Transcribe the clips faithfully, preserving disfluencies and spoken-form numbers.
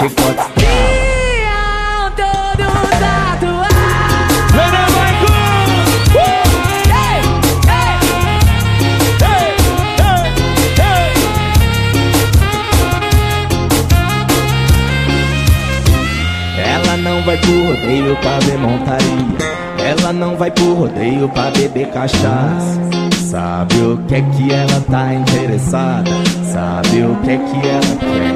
chicote. Ela não vai pro rodeio pra ver montaria, ela não vai pro rodeio pra beber cachaça. Sabe o que é que ela tá interessada, sabe o que é que ela quer.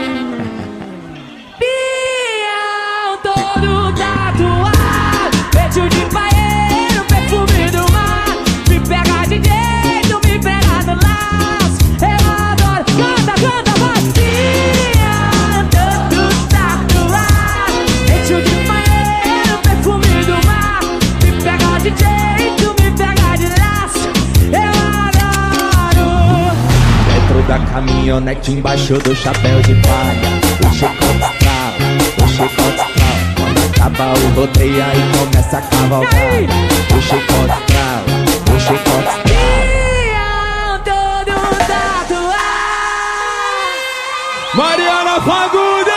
Bião todo tatuado, peito de paeiro, perfume do mar. Me pega de jeito, me pega no laço. Eu adoro, canta, canta, vai. Bião todo tatuado, peito de paeiro, perfume do mar. Me pega de jeito, me pega de laço. Eu adoro. Dentro da caminhonete, embaixo do chapéu de palha, o chicote trava, o chicote trava. Quando acaba o rodeio aí começa a cavalgada. O chicote trava, o chicote trava. Bião todo tatuado. Mariana Fagundes!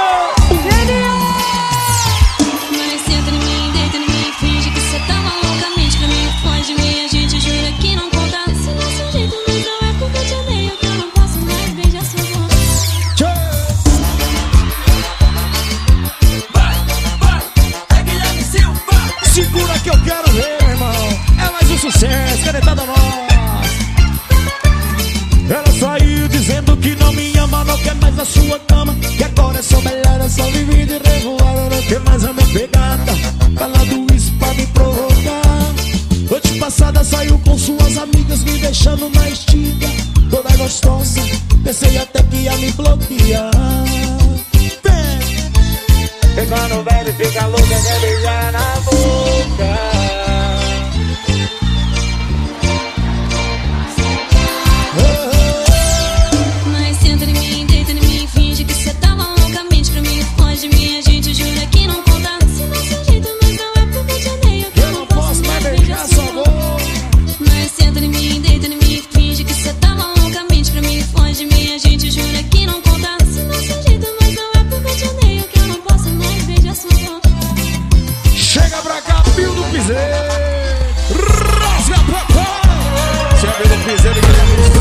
Mas senta em mim, deita em mim, finge que cê tá malucamente pra mim. Foge de mim, a gente jura que não conta. Se não seu jeito, mas não é porque eu te odeio que eu não posso mais beijar sua boca. Segura que eu quero ver, meu irmão. É mais um sucesso, canetada nossa. Ela saiu dizendo que não me ama, não quer mais a sua cama. Que agora é só melhor, é só viver de revoada. Não quer mais a minha pegada, falando isso pra me provocar. Noite passada saiu com suas amigas, me deixando na estiga. Toda gostosa, pensei até que ia me bloquear. Vem! E quando o velho fica louco, quer beijar na boca. Mas senta em mim, deita em mim, finge que cê tá malucamente pra mim. Foge de mim, a gente jura que não conta. Se não seu jeito, mas não é porque eu te odeio que eu não posso mais beijar sua boca. Mas senta em mim, deita em mim, finge que cê tá malucamente pra mim. Foge de mim, a gente jura que não conta. Se não seu jeito, mas não é porque eu te odeio que eu não posso mais beijar sua boca. Chega pra cá, Pio do Piseiro. Rasga pra cá. Chega do Piseiro e quer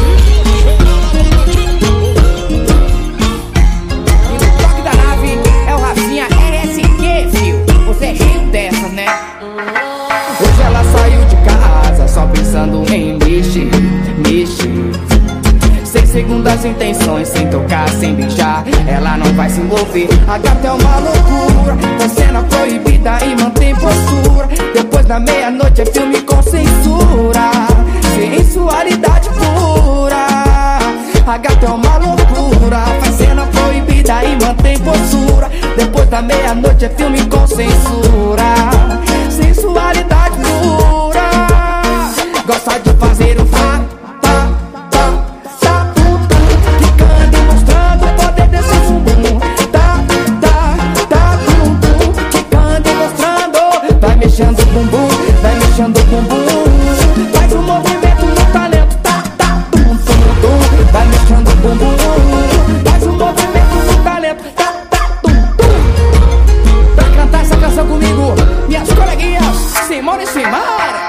E no toque da nave é o Rafinha R S Q, fio. Você é cheio dessas, né? Hoje ela saiu de casa só pensando em mexer, mexer. Sem segundas intenções, sem tocar, sem beijar. Ela não vai se envolver. A gata é uma loucura, é cena proibida e mantém postura. Depois da meia-noite é filme com censura, sensualidade pura. A gata é uma loucura, faz cena proibida e mantém postura. Depois da meia-noite é filme com censura, sensualidade pura. Gosta de fazer o tá, tá, tá, tá, tum, tum, quicando e mostrando o poder desse bumbum. Tá, tá, tá, tum, tum, quicando e mostrando. Vai mexendo o bumbum, vai mexendo o bumbum. Faz um movimento no talento, tá, tá, tum, tum, tum. Vai mexendo o bumbum, faz um movimento no talento, tá, tá, tum, tum. Pra cantar essa canção comigo, minhas coleguinhas, Simone e Simara.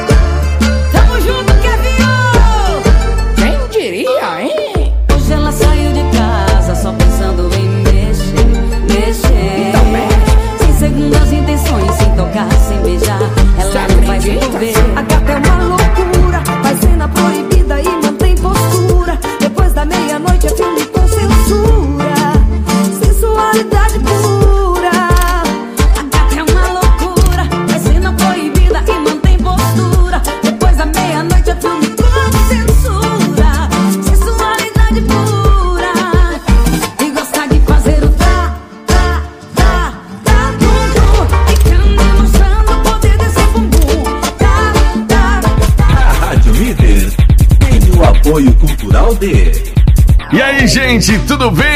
Tamo junto, Kevinho! Quem diria, hein? Hoje ela saiu de casa só pensando em mexer, mexer. Também. Sem segundas intenções, sem tocar, sem beijar. Ela não vai se envolver. A gata é uma loucura, faz cena proibida e mantém postura. Depois da meia-noite é filme com censura, sensualidade pura. A gata é uma loucura, faz cena proibida e mantém postura. Depois da meia-noite é filme com censura, sensualidade pura. E gosta de fazer o tá, tá, tá, tá, tum, tum. Ficando demonstrando o poder desse bumbum. Tá, tá, A Rádio Líder tem o apoio cultural de... E aí, gente, tudo bem?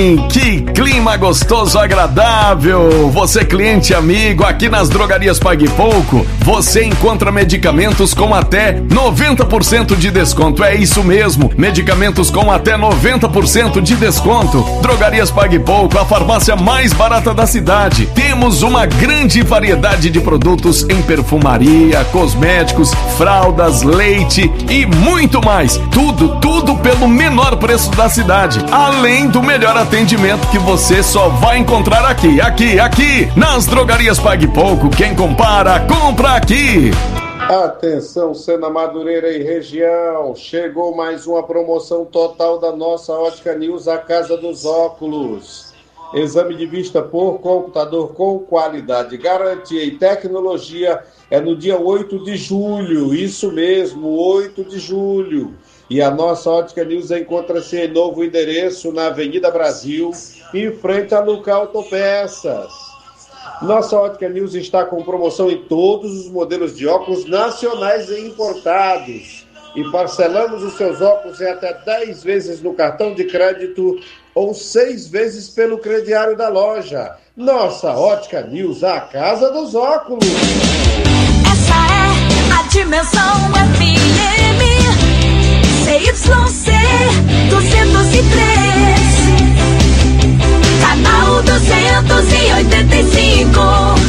bem? Que clima gostoso, agradável! Você cliente amigo, aqui nas Drogarias Pague Pouco, você encontra medicamentos com até noventa por cento de desconto. É isso mesmo, medicamentos com até noventa por cento de desconto. Drogarias Pague Pouco, a farmácia mais barata da cidade. Temos uma grande variedade de produtos em perfumaria, cosméticos, fraldas, leite e muito mais. Tudo, tudo pelo menor preço da cidade. Além do melhor atendimento que você só vai encontrar aqui, aqui, aqui, nas Drogarias Pague Pouco. Quem compara, compra aqui. Atenção, Sena Madureira e região, chegou mais uma promoção total da nossa Ótica News, a Casa dos Óculos. Exame de vista por computador com qualidade, garantia e tecnologia é no dia oito de julho, isso mesmo, oito de julho. E a nossa Ótica News encontra-se em novo endereço na Avenida Brasil, em frente a Luca Autopeças. Nossa Ótica News está com promoção em todos os modelos de óculos nacionais e importados. E parcelamos os seus óculos em até dez vezes no cartão de crédito ou seis vezes pelo crediário da loja. Nossa Ótica News, a casa dos óculos. Essa é a Dimensão F M C Y C duzentos e três, canal duzentos e oitenta e cinco.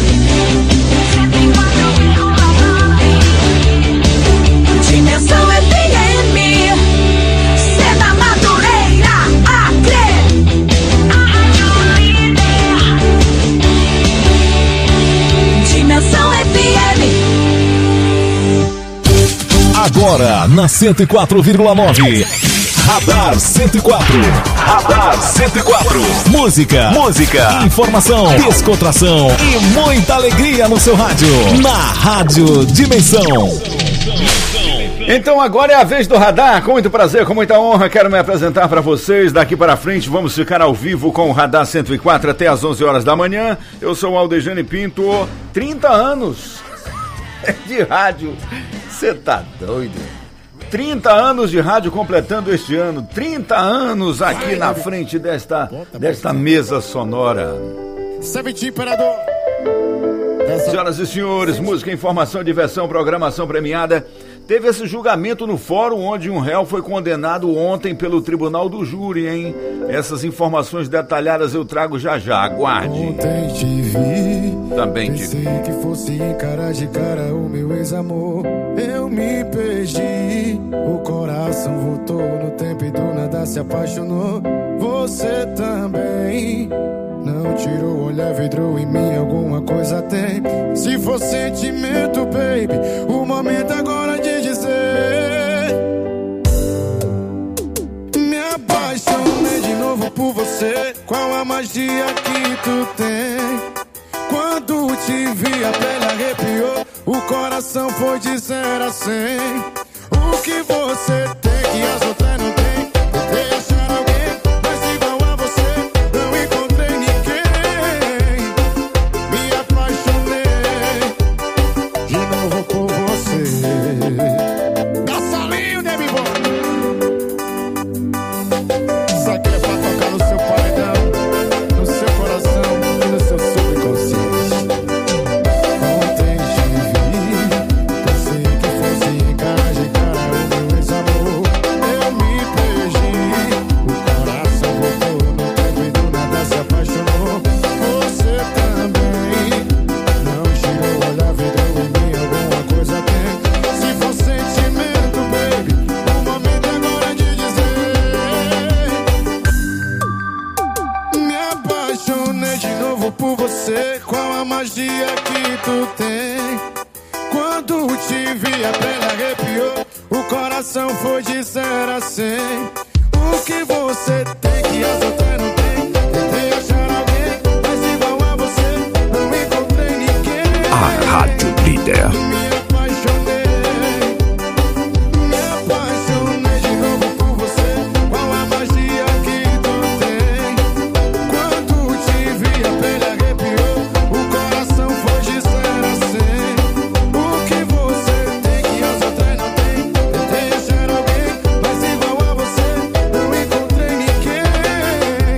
Dimensão F M, Sena Madureira, Acre, a rádio líder. Dimensão F M. Agora na cento e quatro vírgula nove. Radar cento e quatro. Radar cento e quatro. Música, música, informação, descontração e muita alegria no seu rádio. Na Rádio Dimensão. Então agora é a vez do Radar. Com muito prazer, com muita honra, quero me apresentar para vocês. Daqui para frente vamos ficar ao vivo com o Radar cento e quatro até às onze horas da manhã. Eu sou o Aldejane Pinto. trinta anos de rádio. Você tá doido? trinta anos de rádio completando este ano. trinta anos aqui na frente desta, desta mesa sonora. Senhoras e senhores, música, informação, diversão, programação premiada. Teve esse julgamento no fórum onde um réu foi condenado ontem pelo tribunal do júri, hein? Essas informações detalhadas eu trago já já, aguarde. Ontem te vi, também te vi. Pensei que fosse encarar de cara o meu ex-amor. Eu me perdi, o coração voltou no tempo e do nada se apaixonou. Você também não tirou o olhar, vidrou em mim, alguma coisa tem. Se for sentimento, baby, o momento agora de dizer: me apaixonei de novo por você. Qual a magia que tu tem? Quando te vi a pele arrepiou, o coração foi de zero a cem. O que você tem que as outras não tem? Tentei achar alguém, mas igual a você não encontrei ninguém. Me apaixonei de novo por você. Dá salinho, né, meu irmão? Isso aqui é pra tocar no seu paredão, no seu coração e no seu subconsciente. Ontem te vi, pensei que fosse encarar de cara o meu ex-amor. Eu me perdi, o coração voltou no tempo e do nada se apaixonou. Você também não tirou o olhar, vidrou em mim, alguma coisa tem. Se for sentimento, baby, o momento agora é de dizer: me apaixonei de novo por você. Qual a magia que tu tem? Quando te vi a pele arrepiou, o coração foi de zero a cem. O que você tem que as outras não tem? Tentei achar alguém, mas igual a você não encontrei ninguém. A Rádio Líder. Me apaixonei, me apaixonei de novo por você. Qual a magia que tu tem? Quando te vi a pele arrepiou, o coração foi de zero a cem. O que você tem que as outras não tem? Tentei achar alguém, mas igual a você não encontrei ninguém.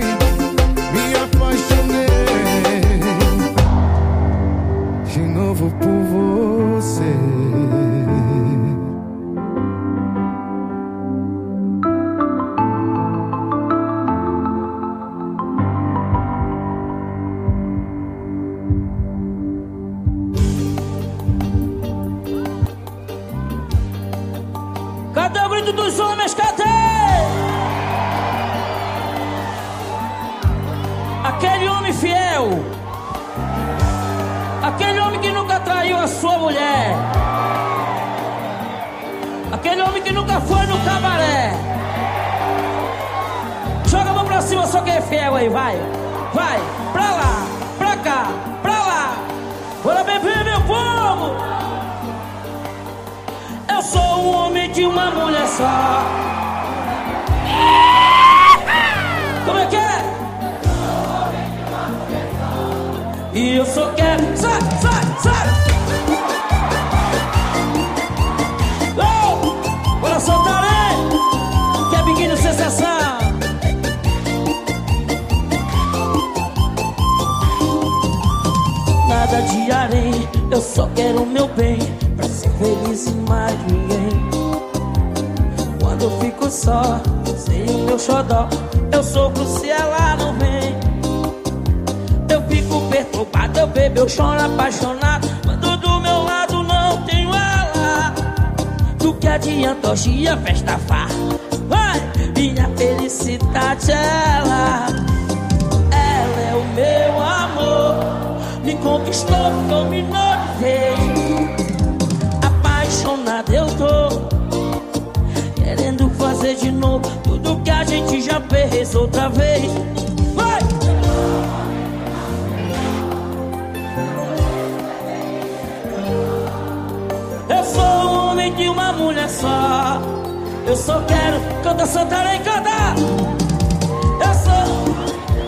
grito dos homens, cadê? Aquele homem fiel, aquele homem que nunca traiu a sua mulher, aquele homem que nunca foi no cabaré. Joga a mão pra cima, só quem é fiel aí, vai. Vai, pra lá, pra cá, pra lá. Bora beber, meu povo. Eu sou um homem de uma mulher só. Como é que é? E eu só quero. Sai, sai, sai. Oh, bora soltar aí. Que é biquíni sensação. Nada de areia, eu só quero o meu bem, pra ser feliz e mais ninguém. Quando eu fico só, sem o meu xodó, eu sofro se ela não vem. Eu fico perturbado, eu bebo, eu choro apaixonado. Quando do meu lado não tenho ela, do que adianta hoje a festa farra? Vai, minha felicidade é ela. Ela é o meu amor. Me conquistou, dominou de vez. Apaixonado eu tô, querendo fazer de novo tudo que a gente já fez outra vez. Vai! Eu sou um homem de uma mulher só. Eu só quero, canta, soltarei, canta. Eu sou.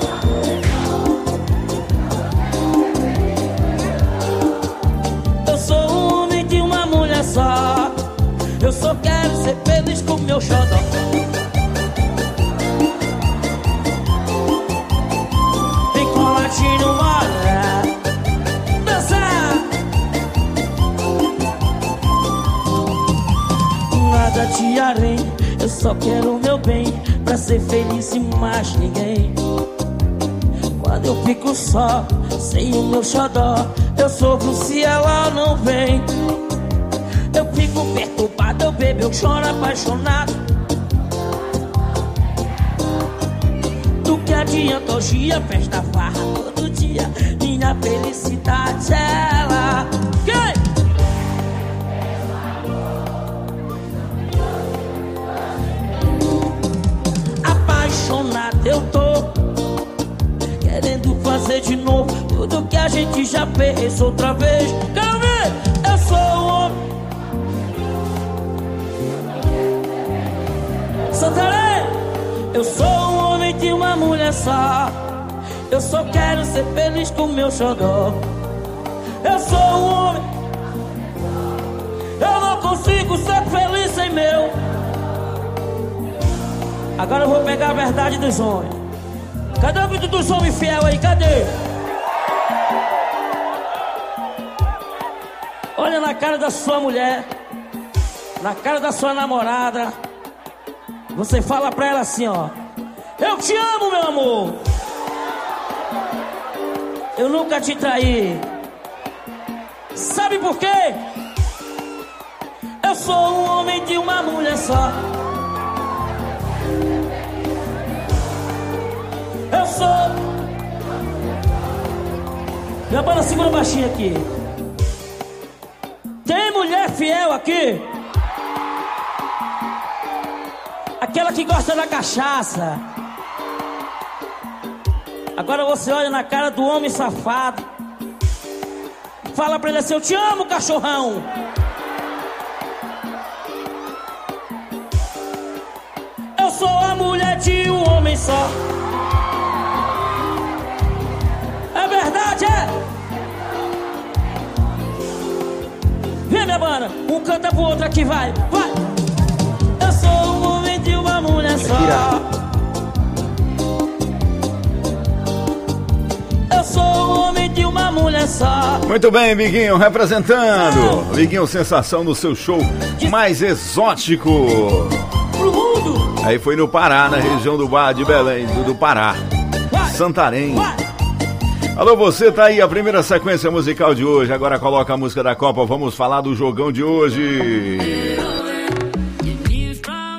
Só. Eu só quero ser feliz com meu xodó. Vem coladinho, bora dançar. Nada de areia, eu só quero o meu bem, pra ser feliz e mais ninguém. Quando eu fico só, sem o meu xodó, eu sofro se ela não vem. Eu fico perturbado, eu bebo, eu choro apaixonado. Do que adianta hoje a festa farra todo dia? Minha felicidade é ela. Quem? Apaixonado eu tô, querendo fazer de novo tudo que a gente já fez outra vez. Quero ver? Eu sou um homem. Soltarei. Eu sou um homem de uma mulher só. Eu só quero ser feliz com meu xodó. Eu sou um homem. Eu não consigo ser feliz sem meu. Agora eu vou pegar a verdade dos homens. Cadê o grito dos homens fiel aí? Cadê? Olha na cara da sua mulher, na cara da sua namorada. Você fala pra ela assim, ó: eu te amo, meu amor. Eu nunca te traí. Sabe por quê? Eu sou um homem de uma mulher só. Eu sou. Minha banda segura baixinho aqui. Tem mulher fiel aqui? Aquela que gosta da cachaça. Agora você olha na cara do homem safado, fala pra ele assim: eu te amo, cachorrão. Eu sou a mulher de um homem só. É verdade, é? Vem, minha banda, um canta pro outro aqui, vai, vai. Eu sou um homem de uma mulher só. Eu sou um homem de uma mulher só. Muito bem, Biguinho, representando. Biguinho, sensação no seu show mais exótico pro mundo. Aí foi no Pará, na região do Bar de Belém, do, do Pará, vai, Santarém. Vai. Alô, você, tá aí a primeira sequência musical de hoje. Agora coloca a música da Copa, vamos falar do jogão de hoje.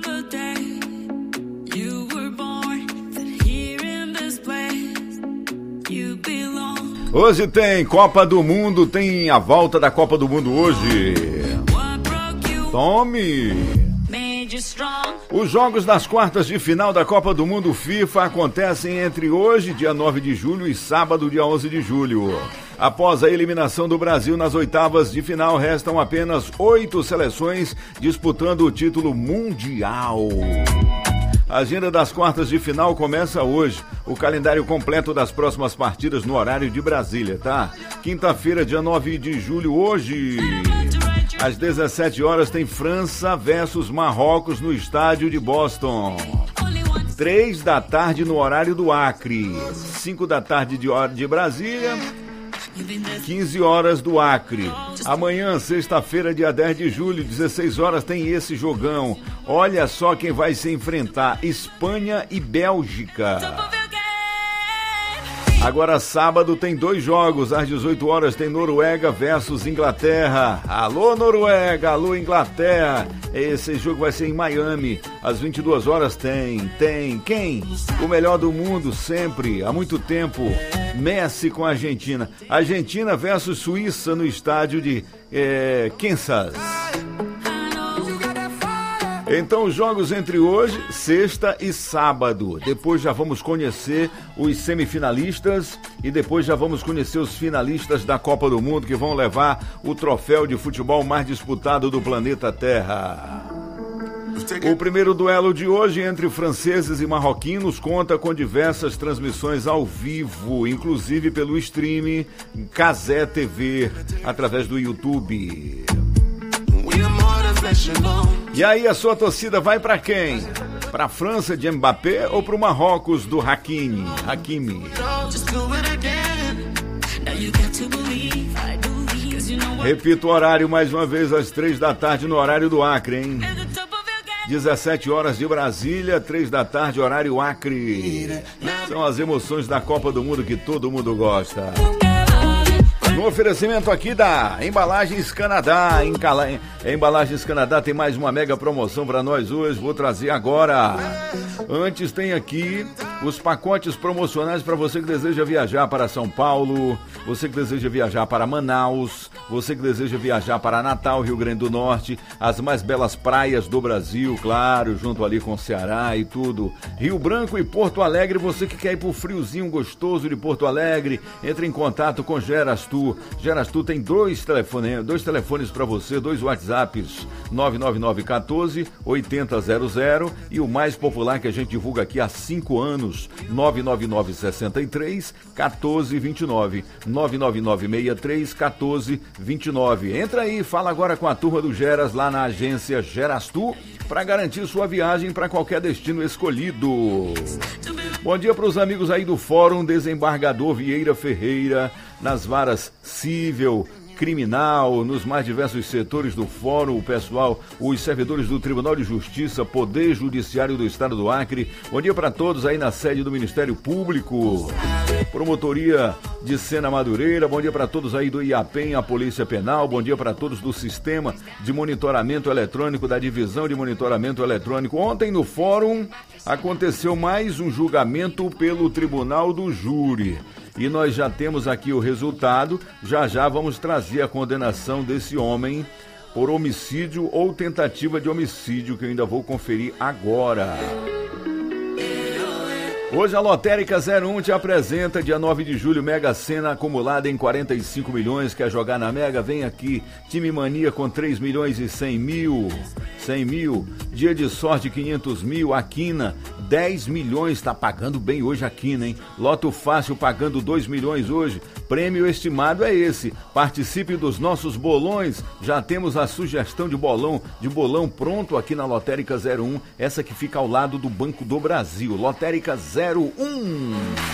Hoje tem Copa do Mundo, tem a volta da Copa do Mundo hoje. Tome! Os jogos das quartas de final da Copa do Mundo FIFA acontecem entre hoje, dia nove de julho, e sábado, dia onze de julho. Após a eliminação do Brasil nas oitavas de final, restam apenas oito seleções disputando o título mundial. A agenda das quartas de final começa hoje. O calendário completo das próximas partidas no horário de Brasília, tá? Quinta-feira, dia nove de julho, hoje, às dezessete horas, tem França versus Marrocos no estádio de Boston. Três da tarde no horário do Acre. Cinco da tarde de hora de Brasília. quinze horas do Acre. Amanhã, sexta-feira, dia dez de julho, dezesseis horas, tem esse jogão. Olha só quem vai se enfrentar: Espanha e Bélgica. Agora, sábado, tem dois jogos. Às dezoito horas tem Noruega versus Inglaterra. Alô, Noruega! Alô, Inglaterra! Esse jogo vai ser em Miami. Às vinte e duas horas tem, tem, quem? O melhor do mundo sempre, há muito tempo. Messi com a Argentina. Argentina versus Suíça no estádio de é, Kansas. Então, os jogos entre hoje, sexta e sábado. Depois já vamos conhecer os semifinalistas e depois já vamos conhecer os finalistas da Copa do Mundo que vão levar o troféu de futebol mais disputado do planeta Terra. O primeiro duelo de hoje entre franceses e marroquinos conta com diversas transmissões ao vivo, inclusive pelo stream Cazé T V, através do YouTube. E aí, a sua torcida vai pra quem? Pra França de Mbappé ou pro Marrocos do Hakimi? Hakimi. Repito o horário mais uma vez, às três da tarde no horário do Acre, hein? dezessete horas de Brasília, três da tarde, horário Acre. São as emoções da Copa do Mundo que todo mundo gosta. No oferecimento aqui da Embalagens Canadá. Em Cala... Embalagens Canadá tem mais uma mega promoção para nós hoje. Vou trazer agora. Antes tem aqui os pacotes promocionais para você que deseja viajar para São Paulo, você que deseja viajar para Manaus, você que deseja viajar para Natal, Rio Grande do Norte, as mais belas praias do Brasil, claro, junto ali com o Ceará e tudo. Rio Branco e Porto Alegre, você que quer ir pro friozinho gostoso de Porto Alegre, entre em contato com Gerastu. Gerastu tem dois telefones, dois telefones para você, dois WhatsApps, nove nove nove um quatro, oito zero zero zero e o mais popular que a gente divulga aqui há cinco anos, nove nove nove seis três, um quatro dois nove, nove nove nove seis três, um quatro dois nove. Entra aí, fala agora com a turma do Geras lá na agência Gerastu para garantir sua viagem para qualquer destino escolhido. Bom dia para os amigos aí do Fórum Desembargador Vieira Ferreira, nas varas civil, criminal, nos mais diversos setores do fórum, o pessoal, os servidores do Tribunal de Justiça, Poder Judiciário do Estado do Acre. Bom dia para todos aí na sede do Ministério Público, Promotoria de Sena Madureira. Bom dia para todos aí do IAPEM, a Polícia Penal. Bom dia para todos do Sistema de Monitoramento Eletrônico, da Divisão de Monitoramento Eletrônico. Ontem no fórum aconteceu mais um julgamento pelo Tribunal do Júri. E nós já temos aqui o resultado, já já vamos trazer a condenação desse homem por homicídio ou tentativa de homicídio, que eu ainda vou conferir agora. Hoje a Lotérica zero um te apresenta, dia nove de julho, Mega Sena acumulada em quarenta e cinco milhões. Quer jogar na Mega? Vem aqui. Time Mania com três milhões e cem mil. cem mil. Dia de sorte, quinhentos mil. A Quina, dez milhões. Tá pagando bem hoje a Quina, hein? Loto Fácil pagando dois milhões hoje. Prêmio estimado é esse. Participe dos nossos bolões. Já temos a sugestão de bolão, de bolão pronto aqui na Lotérica zero um. Essa que fica ao lado do Banco do Brasil. Lotérica zero um.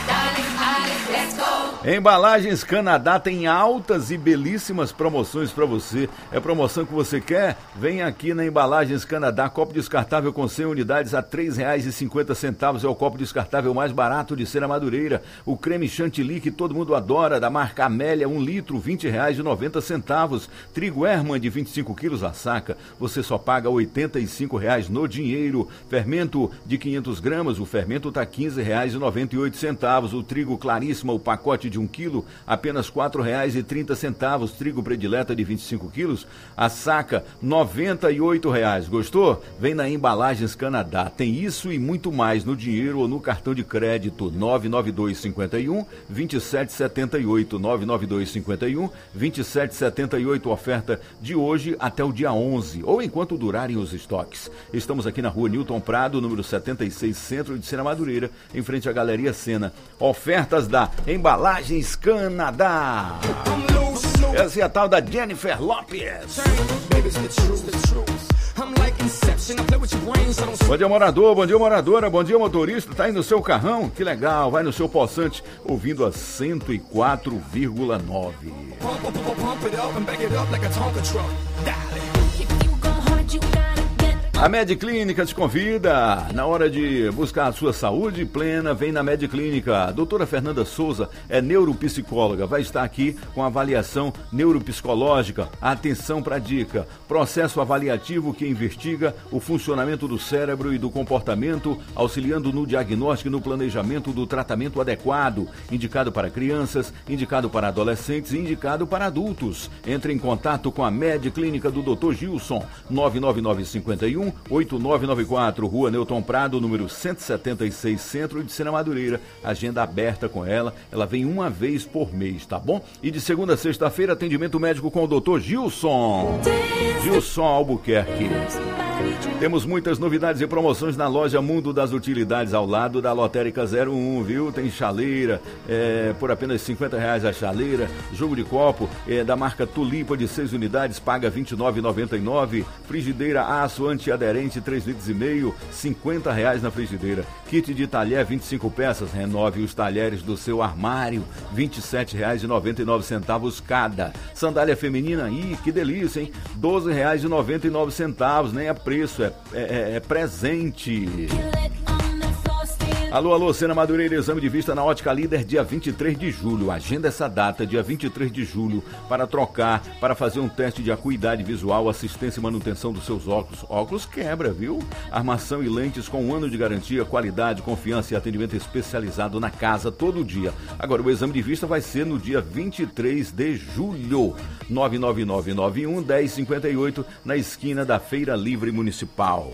Embalagens Canadá tem altas e belíssimas promoções para você. É promoção que você quer? Vem aqui na Embalagens Canadá. Copo descartável com cem unidades a três reais e cinquenta centavos. É o copo descartável mais barato de Sena Madureira. O creme chantilly que todo mundo adora, da marca Amélia, um litro, vinte reais e noventa centavos. Trigo Hermann de vinte e cinco quilos a saca. Você só paga oitenta e cinco reais no dinheiro. Fermento de quinhentos gramas. O fermento tá quinze reais e noventa e oito centavos. O trigo Claríssima, o pacote de de um quilo, apenas quatro reais e trinta centavos. Trigo predileta de vinte e cinco quilos, a saca noventa e oito reais. Gostou? Vem na Embalagens Canadá. Tem isso e muito mais no dinheiro ou no cartão de crédito. Nove nove dois cinco um, dois sete sete oito, nove nove dois cinco um, dois sete sete oito. Oferta de hoje até o dia onze, ou enquanto durarem os estoques. Estamos aqui na rua Newton Prado, número setenta e seis, centro de Sena Madureira, em frente à Galeria Sena. Ofertas da Embalagens Canadá. Essa é a tal da Jennifer Lopes. Bom dia, morador, bom dia, moradora, bom dia, motorista. Tá aí no seu carrão? Que legal, vai no seu possante, ouvindo a cento e quatro vírgula nove. A Mediclínica te convida. Na hora de buscar a sua saúde plena, vem na Mediclínica. A doutora Fernanda Souza é neuropsicóloga, vai estar aqui com avaliação neuropsicológica. Atenção para a dica: processo avaliativo que investiga o funcionamento do cérebro e do comportamento, auxiliando no diagnóstico e no planejamento do tratamento adequado. Indicado para crianças, indicado para adolescentes e indicado para adultos. Entre em contato com a Mediclínica do doutor Gilson, nove nove nove cinco um, oito nove nove quatro, Rua Newton Prado, número cento e setenta e seis, centro de Sena Madureira. Agenda aberta com ela, ela vem uma vez por mês, tá bom? E de segunda a sexta-feira, atendimento médico com o doutor Gilson. Gilson Albuquerque. Temos muitas novidades e promoções na loja Mundo das Utilidades, ao lado da Lotérica zero um, viu? Tem chaleira, é, por apenas cinquenta reais a chaleira. Jogo de copo é, da marca Tulipa de seis unidades, paga vinte e nove reais e noventa e nove centavos. Frigideira aço antiaderente três litros e meio, cinquenta reais na frigideira. Kit de talher vinte e cinco peças, renove os talheres do seu armário, vinte e sete reais e noventa e nove centavos cada. Sandália feminina, ih, que delícia, hein? doze reais e noventa e nove centavos, nem é preço, é, é, é presente. Alô, alô, Sena Madureira, exame de vista na Ótica Líder, dia vinte e três de julho. Agenda essa data, dia vinte e três de julho, para trocar, para fazer um teste de acuidade visual, assistência e manutenção dos seus óculos. Óculos quebra, viu? Armação e lentes com um ano de garantia, qualidade, confiança e atendimento especializado na casa todo dia. Agora, o exame de vista vai ser no dia vinte e três de julho. nove nove nove nove um, um zero cinco oito, na esquina da Feira Livre Municipal.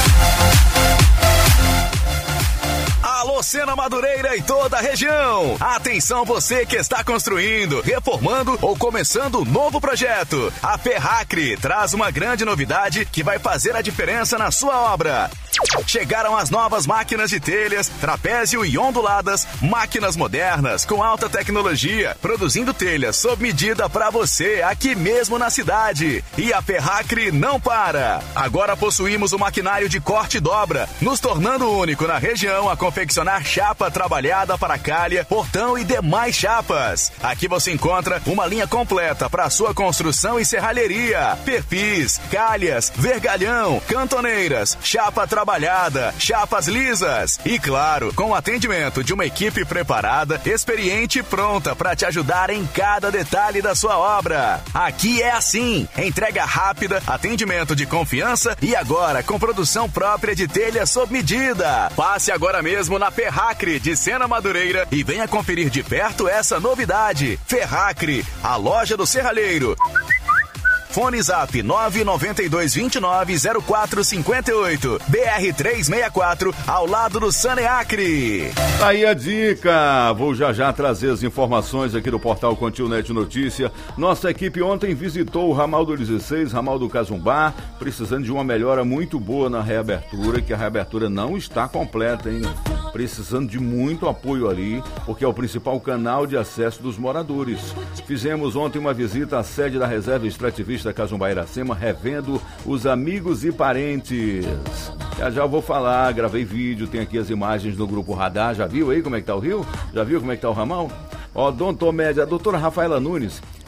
Alô, Sena Madureira e toda a região. Atenção você que está construindo, reformando ou começando um novo projeto. A Ferracre traz uma grande novidade que vai fazer a diferença na sua obra. Chegaram as novas máquinas de telhas, trapézio e onduladas, máquinas modernas com alta tecnologia, produzindo telhas sob medida para você aqui mesmo na cidade. E a Ferracre não para. Agora possuímos o maquinário de corte e dobra, nos tornando único na região a confeccionar chapa trabalhada para calha, portão e demais chapas. Aqui você encontra uma linha completa para sua construção e serralheria, perfis, calhas, vergalhão, cantoneiras, chapa trabalhada, chapas lisas e, claro, com o atendimento de uma equipe preparada, experiente e pronta para te ajudar em cada detalhe da sua obra. Aqui é assim, entrega rápida, atendimento de confiança e agora com produção própria de telha sob medida. Passe agora mesmo na Ferracre de Sena Madureira e venha conferir de perto essa novidade. Ferracre, a loja do serralheiro. Fone Zap nove nove dois dois nove zero quatro cinco oito, B R trezentos e sessenta e quatro, ao lado do Saneacre. Tá aí a dica. Vou já já trazer as informações aqui do portal Continu.net Notícia. Nossa equipe ontem visitou o ramal do dezesseis, ramal do Cazumbá, precisando de uma melhora muito boa na reabertura, que a reabertura não está completa, hein? Precisando de muito apoio ali, porque é o principal canal de acesso dos moradores. Fizemos ontem uma visita à sede da Reserva Extrativista Cazumbá Iracema, revendo os amigos e parentes. Já já eu vou falar, gravei vídeo, tem aqui as imagens do Grupo Radar. Já viu aí como é que tá o rio? Já viu como é que tá o ramal? Ó, Dom Tomé, a doutora Rafaela Nunes,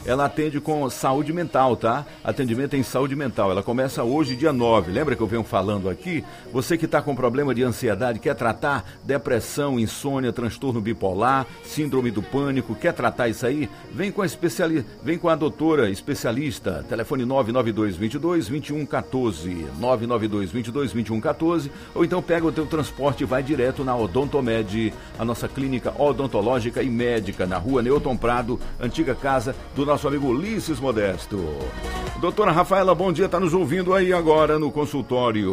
ela atende com saúde mental, tá? Atendimento em saúde mental. Ela começa hoje, dia nove. Lembra que eu venho falando aqui? Você que está com problema de ansiedade, quer tratar depressão, insônia, transtorno bipolar, síndrome do pânico, quer tratar isso aí? Vem com a especiali... Vem com a doutora especialista. Telefone nove nove dois, dois dois, dois um um quatro. nove nove dois, dois dois, dois um um quatro. Ou então pega o teu transporte e vai direto na Odontomed, a nossa clínica odontológica e médica, na rua Newton Prado, antiga casa do nosso amigo Ulisses Modesto. Doutora Rafaela, bom dia, tá nos ouvindo aí agora no consultório.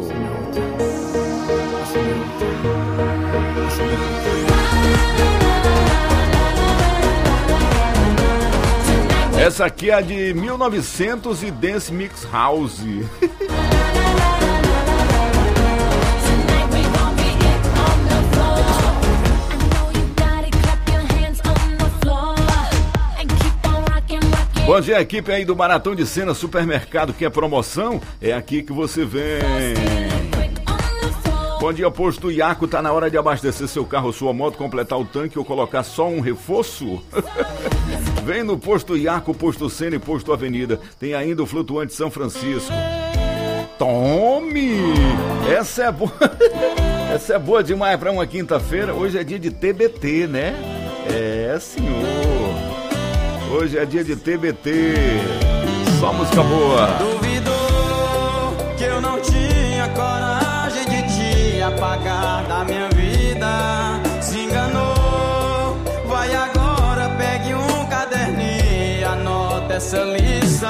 Essa aqui é a de mil e novecentos e Dance Mix House. Bom dia, equipe aí do Maratão de Cena Supermercado, que é promoção, é aqui que você vem. Bom dia, Posto Iaco, tá na hora de abastecer seu carro ou sua moto, completar o tanque ou colocar só um reforço? Vem no Posto Iaco, Posto Cena e Posto Avenida, tem ainda o Flutuante São Francisco. Tome! Essa é boa, essa é boa demais para uma quinta-feira, hoje é dia de T B T, né? É, senhor. Hoje é dia de T B T, só música boa. Duvidou que eu não tinha coragem de te apagar da minha vida. Se enganou, vai agora, pegue um caderninho e anota essa lista.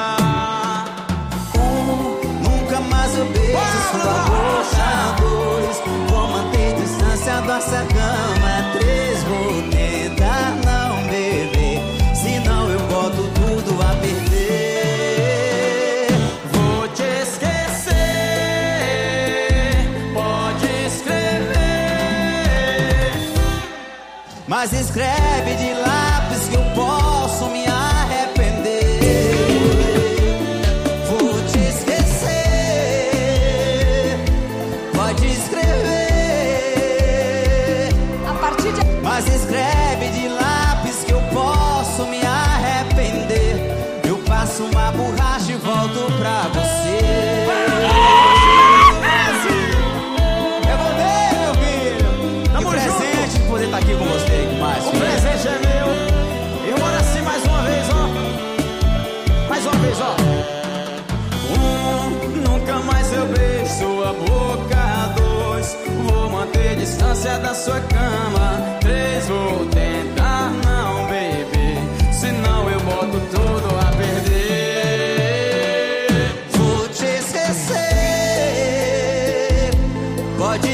Um, nunca mais eu beijo sua boca. Dois, vou manter distância, nossa cama. Três, vou tentar não beber, senão eu boto tudo a perder. Vou te esquecer, pode escrever, mas escreve de lápis que eu posso me arrepender. Vou te esquecer, pode escrever, A partir de... mas escreve de lápis que eu posso me arrepender. Eu passo uma borracha e volto pra você. eu vou ver, meu filho. Tamo Que junto. presente de poder estar aqui com você, que mais? O presente é meu. E bora assim mais uma vez, ó. Mais uma vez, ó. Um, nunca mais eu beijo sua boca. Dois, vou manter distância da sua cama. Três, vou tentar não beber, senão eu boto tudo a perder. Vou te esquecer, pode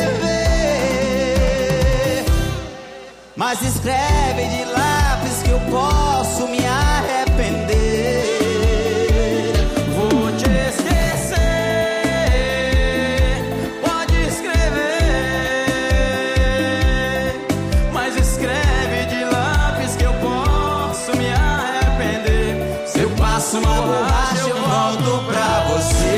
escrever, mas escreve de lápis que eu posso me arrepender. Vou te esquecer, pode escrever, mas escreve de lápis que eu posso me arrepender. Se eu passo uma borracha eu volto pra você.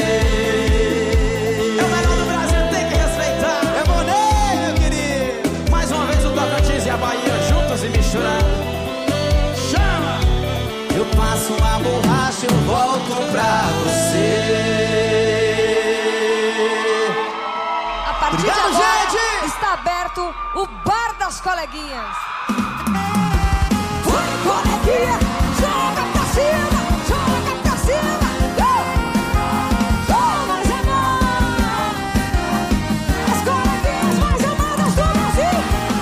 É o melhor do Brasil, tem que respeitar. É Boné, meu querido. Mais uma vez o Tocantins e a Bahia juntos e misturados. Chama! Eu passo uma borracha eu volto pra você. A partir Obrigado, de agora gente! está aberto o Bar das Coleguinhas. Coleguinha, joga pra cima, joga pra cima. Uh! Vamos, amor! As coleguinhas mais amadas do Brasil.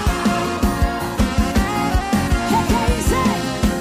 Que que é isso, hein?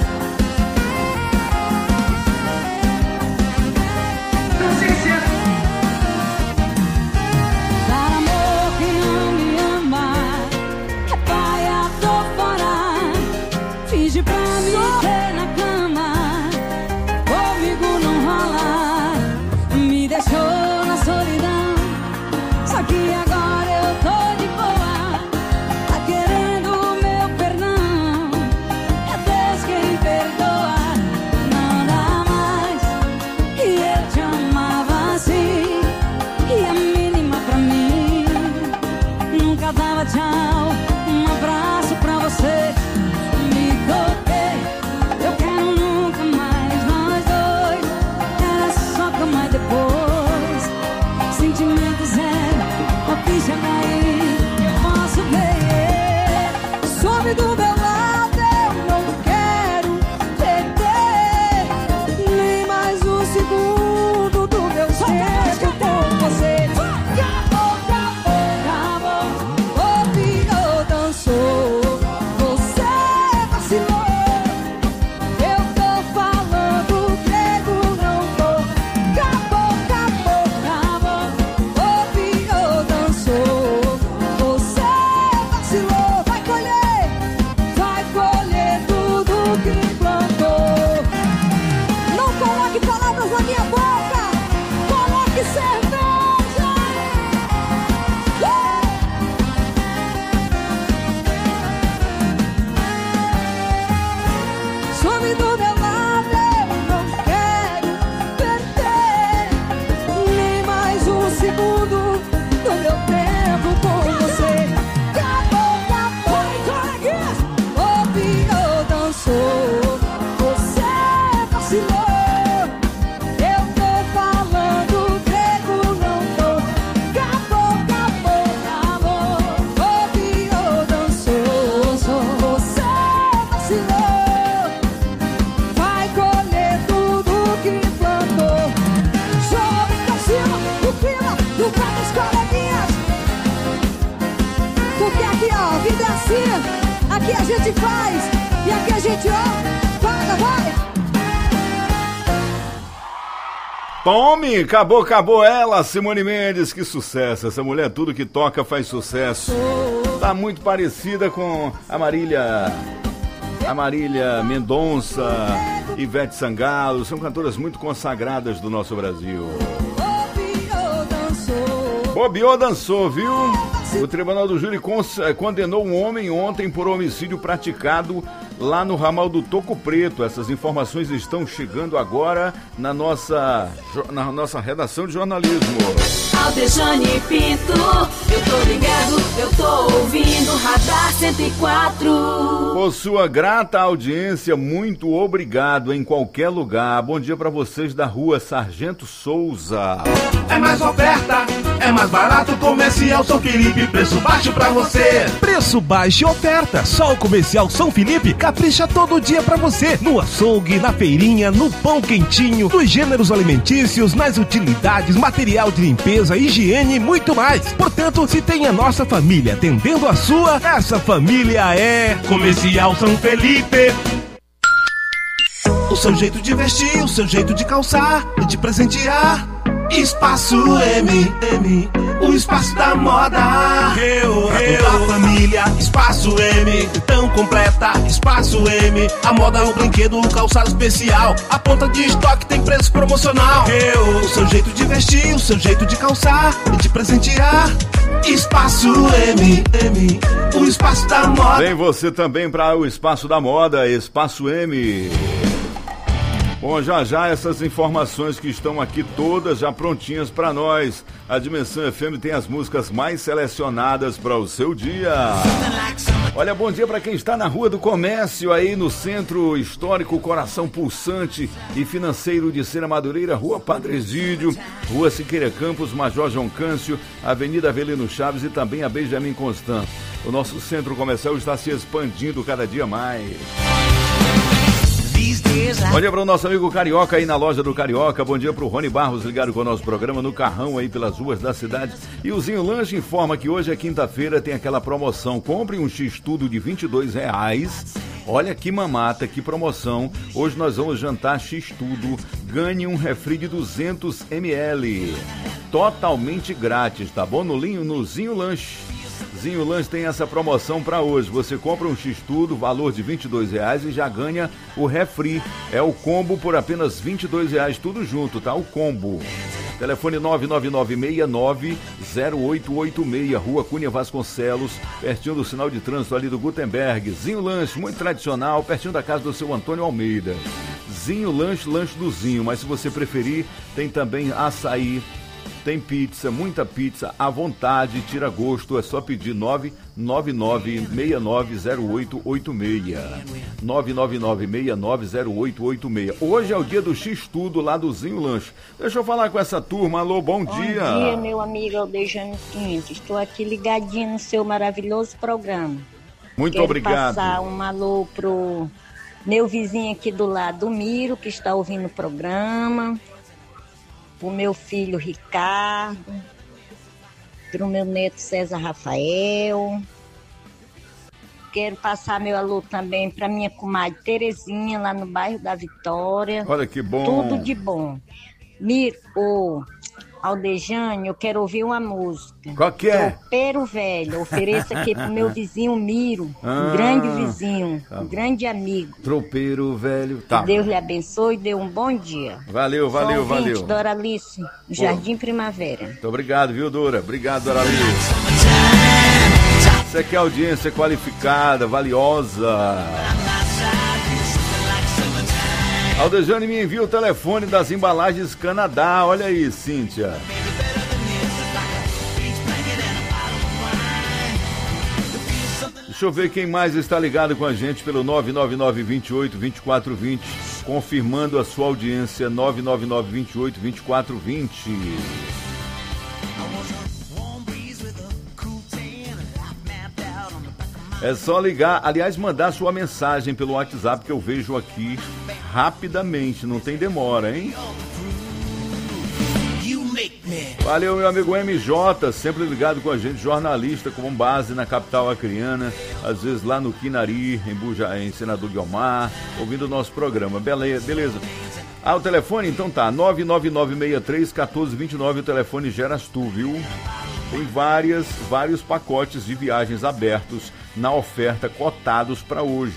Dar amor que não me ama é paia, tô fora. Finge pra me ter na cama, comigo não rola. Me deixou na solidão, só que agora eu tô de boa. Tá querendo o meu perdão, é Deus quem perdoa. Não dá mais, e eu te amava assim, e a mínima pra mim nunca dava tchau. Um abraço pra você. Me toquei, eu quero faz. E aqui a gente, ó, paga, vai. Tome, acabou, acabou ela, Simone Mendes, que sucesso, essa mulher tudo que toca faz sucesso. Tá muito parecida com a Marília, a Marília Mendonça, Ivete Sangalo, são cantoras muito consagradas do nosso Brasil. Bobiô dançou, viu? O Tribunal do Júri condenou um homem ontem por homicídio praticado lá no ramal do Toco Preto. Essas informações estão chegando agora na nossa, na nossa redação de jornalismo. Aldejane Pinto, eu tô ligado, eu tô ouvindo Radar cento e quatro. Por sua grata audiência, muito obrigado em qualquer lugar. Bom dia pra vocês da rua Sargento Souza. É mais oferta, é mais barato, Comercial São Felipe, preço baixo pra você. Preço baixo e oferta, só o Comercial São Felipe capricha todo dia pra você. No açougue, na feirinha, no pão quentinho, nos gêneros alimentícios, nas utilidades, material de limpeza, higiene e muito mais. Portanto, se tem a nossa família atendendo a sua, essa família é Comercial São Felipe. O seu jeito de vestir, o seu jeito de calçar e de presentear. Espaço M, M, o espaço da moda. Eu, pra eu. toda a família, Espaço M, tão completa, Espaço M. A moda, o brinquedo, o calçado especial. A ponta de estoque tem preço promocional. Eu. O seu jeito de vestir, o seu jeito de calçar e de presentear. Espaço M, M, o espaço da moda. Vem você também para o Espaço da Moda, Espaço M. Bom, já já essas informações que estão aqui todas já prontinhas para nós. A Dimensão F M tem as músicas mais selecionadas para o seu dia. Olha, bom dia para quem está na Rua do Comércio, aí no Centro Histórico Coração Pulsante e Financeiro de Cera Madureira, Rua Padre Exídio, Rua Siqueira Campos, Major João Câncio, Avenida Avelino Chaves e também a Benjamin Constant. O nosso centro comercial está se expandindo cada dia mais. Olha para o nosso amigo Carioca aí na loja do Carioca. Bom dia para o Rony Barros ligado com o nosso programa no carrão aí pelas ruas da cidade. E o Zinho Lanche informa que hoje é quinta-feira, tem aquela promoção. Compre um X-Tudo de vinte e dois reais. Olha que mamata, que promoção. Hoje nós vamos jantar X-Tudo. Ganhe um refri de duzentos mililitros. Totalmente grátis, tá bom? No, linho, no Zinho Lanche. Zinho Lanche tem essa promoção para hoje. Você compra um X-Tudo, valor de vinte e dois reais e já ganha o refri. É o combo por apenas vinte e dois reais, tudo junto, tá? O combo. Telefone nove nove nove seis nove zero oito oito seis, Rua Cunha Vasconcelos, pertinho do sinal de trânsito ali do Gutenberg. Zinho Lanche, muito tradicional, pertinho da casa do seu Antônio Almeida. Zinho Lanche, lanche do Zinho, mas se você preferir, tem também açaí. Tem pizza, muita pizza, à vontade, tira gosto, é só pedir nove nove nove seis nove zero oito oito seis. nove nove nove seis nove zero oito oito seis. Hoje é o dia do X-Tudo lá do Zinho Lanche. Deixa eu falar com essa turma. Alô, bom, bom dia. Bom dia, meu amigo Aldejane Pinto. Estou aqui ligadinho no seu maravilhoso programa. Muito Quero obrigado. passar um alô pro meu vizinho aqui do lado, o Miro, que está ouvindo o programa. O meu filho Ricardo, para o meu neto César Rafael. Quero passar meu alô também para minha comadre Terezinha, lá no bairro da Vitória. Olha que bom. Tudo de bom. Mir, ô, Aldejane, eu quero ouvir uma música. Qual que é? Tropeiro Velho. Ofereço aqui pro meu vizinho Miro, Ah, um grande vizinho, tá um grande amigo. Tropeiro velho. Tá. Que Deus lhe abençoe e dê um bom dia. Valeu, valeu, Sou ouvinte, valeu. Doralice, Jardim Primavera. Muito obrigado, viu, Dora? Obrigado, Doralice. Você quer audiência qualificada, valiosa. Aldejane me envia o telefone das embalagens Canadá. Olha aí, Cíntia. Deixa eu ver quem mais está ligado com a gente pelo nove nove nove, dois oito, dois quatro dois zero, confirmando a sua audiência, nove nove nove, dois oito, dois quatro dois zero. É só ligar, aliás, mandar sua mensagem pelo WhatsApp que eu vejo aqui rapidamente, não tem demora, hein? You make me Valeu, meu amigo M J, sempre ligado com a gente, jornalista com base na capital acreana, às vezes lá no Quinari, em, Buja, em Senador Guiomar, ouvindo o nosso programa. Beleza, beleza. Ah, o telefone então tá, nove nove nove seis três um quatro dois nove, o telefone Gerastu, viu? Tem várias, vários pacotes de viagens abertos na oferta, cotados para hoje.